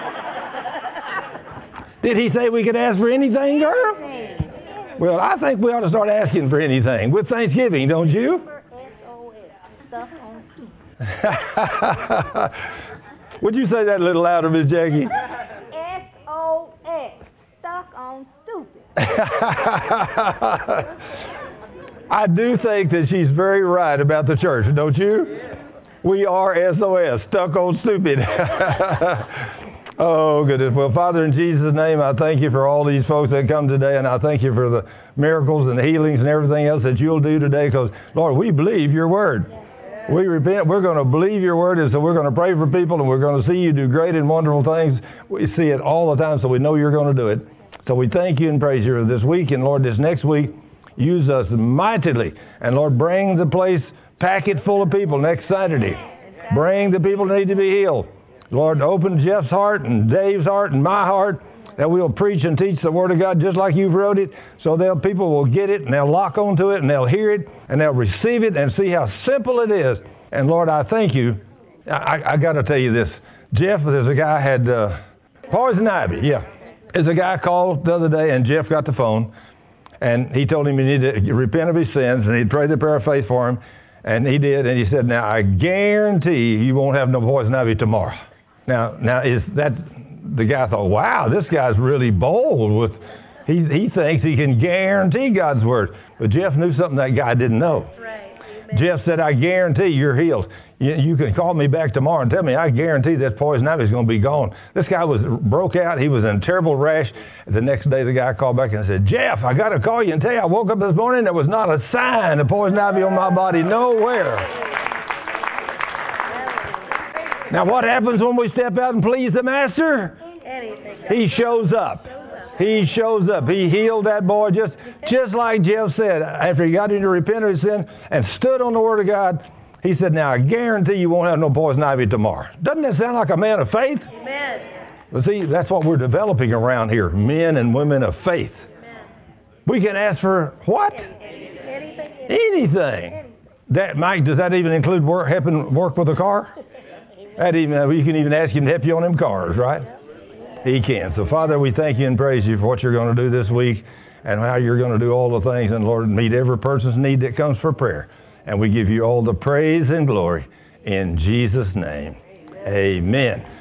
Speaker 1: Did he say we could ask for anything, girl? Well, I think we ought to start asking for anything with Thanksgiving, don't you?
Speaker 9: SOS, stuck on stupid.
Speaker 1: Would you say that a little louder, Miss Jackie?
Speaker 9: SOS, stuck on stupid.
Speaker 1: I do think that she's very right about the church, don't you? We are SOS, stuck on stupid. Oh, goodness. Well, Father, in Jesus' name, I thank you for all these folks that come today, and I thank you for the miracles and healings and everything else that you'll do today, because, Lord, we believe your word. We repent. We're going to believe your word, and so we're going to pray for people, and we're going to see you do great and wonderful things. We see it all the time, so we know you're going to do it. So we thank you and praise you this week, and, Lord, this next week, use us mightily. And, Lord, bring the place, pack it full of people next Saturday. Bring the people that need to be healed. Lord, open Jeff's heart and Dave's heart and my heart, that we'll preach and teach the Word of God just like you've wrote it, so people will get it, and they'll lock onto it, and they'll hear it, and they'll receive it, and see how simple it is. And Lord, I thank you. I got to tell you this. Jeff, there's a guy had poison ivy, yeah. There's a guy called the other day, and Jeff got the phone, and he told him he needed to repent of his sins, and he'd pray the prayer of faith for him, and he did, and he said, "Now, I guarantee you won't have no poison ivy tomorrow." Now is that, the guy thought, wow, this guy's really bold. He thinks he can guarantee God's word. But Jeff knew something that guy didn't know.
Speaker 9: Right.
Speaker 1: Jeff said, "I guarantee you're healed. You can call me back tomorrow and tell me, I guarantee that poison ivy is going to be gone." This guy broke out. He was in a terrible rash. The next day, the guy called back and said, "Jeff, I got to call you and tell you, I woke up this morning, there was not a sign of poison ivy on my body, nowhere." Now, what happens when we step out and please the Master? He shows up. He shows up. He healed that boy just like Jeff said. After he got into repent of his sin and stood on the Word of God, he said, "Now, I guarantee you won't have no poison ivy tomorrow." Doesn't that sound like a man of faith?
Speaker 9: Amen.
Speaker 1: But see, that's what we're developing around here, men and women of faith. Amen. We can ask for what? Anything. That, Mike, does that even include helping work with a car? You can even ask him to help you on them cars, right? He can. So, Father, we thank you and praise you for what you're going to do this week and how you're going to do all the things. And, Lord, meet every person's need that comes for prayer. And we give you all the praise and glory in Jesus' name. Amen.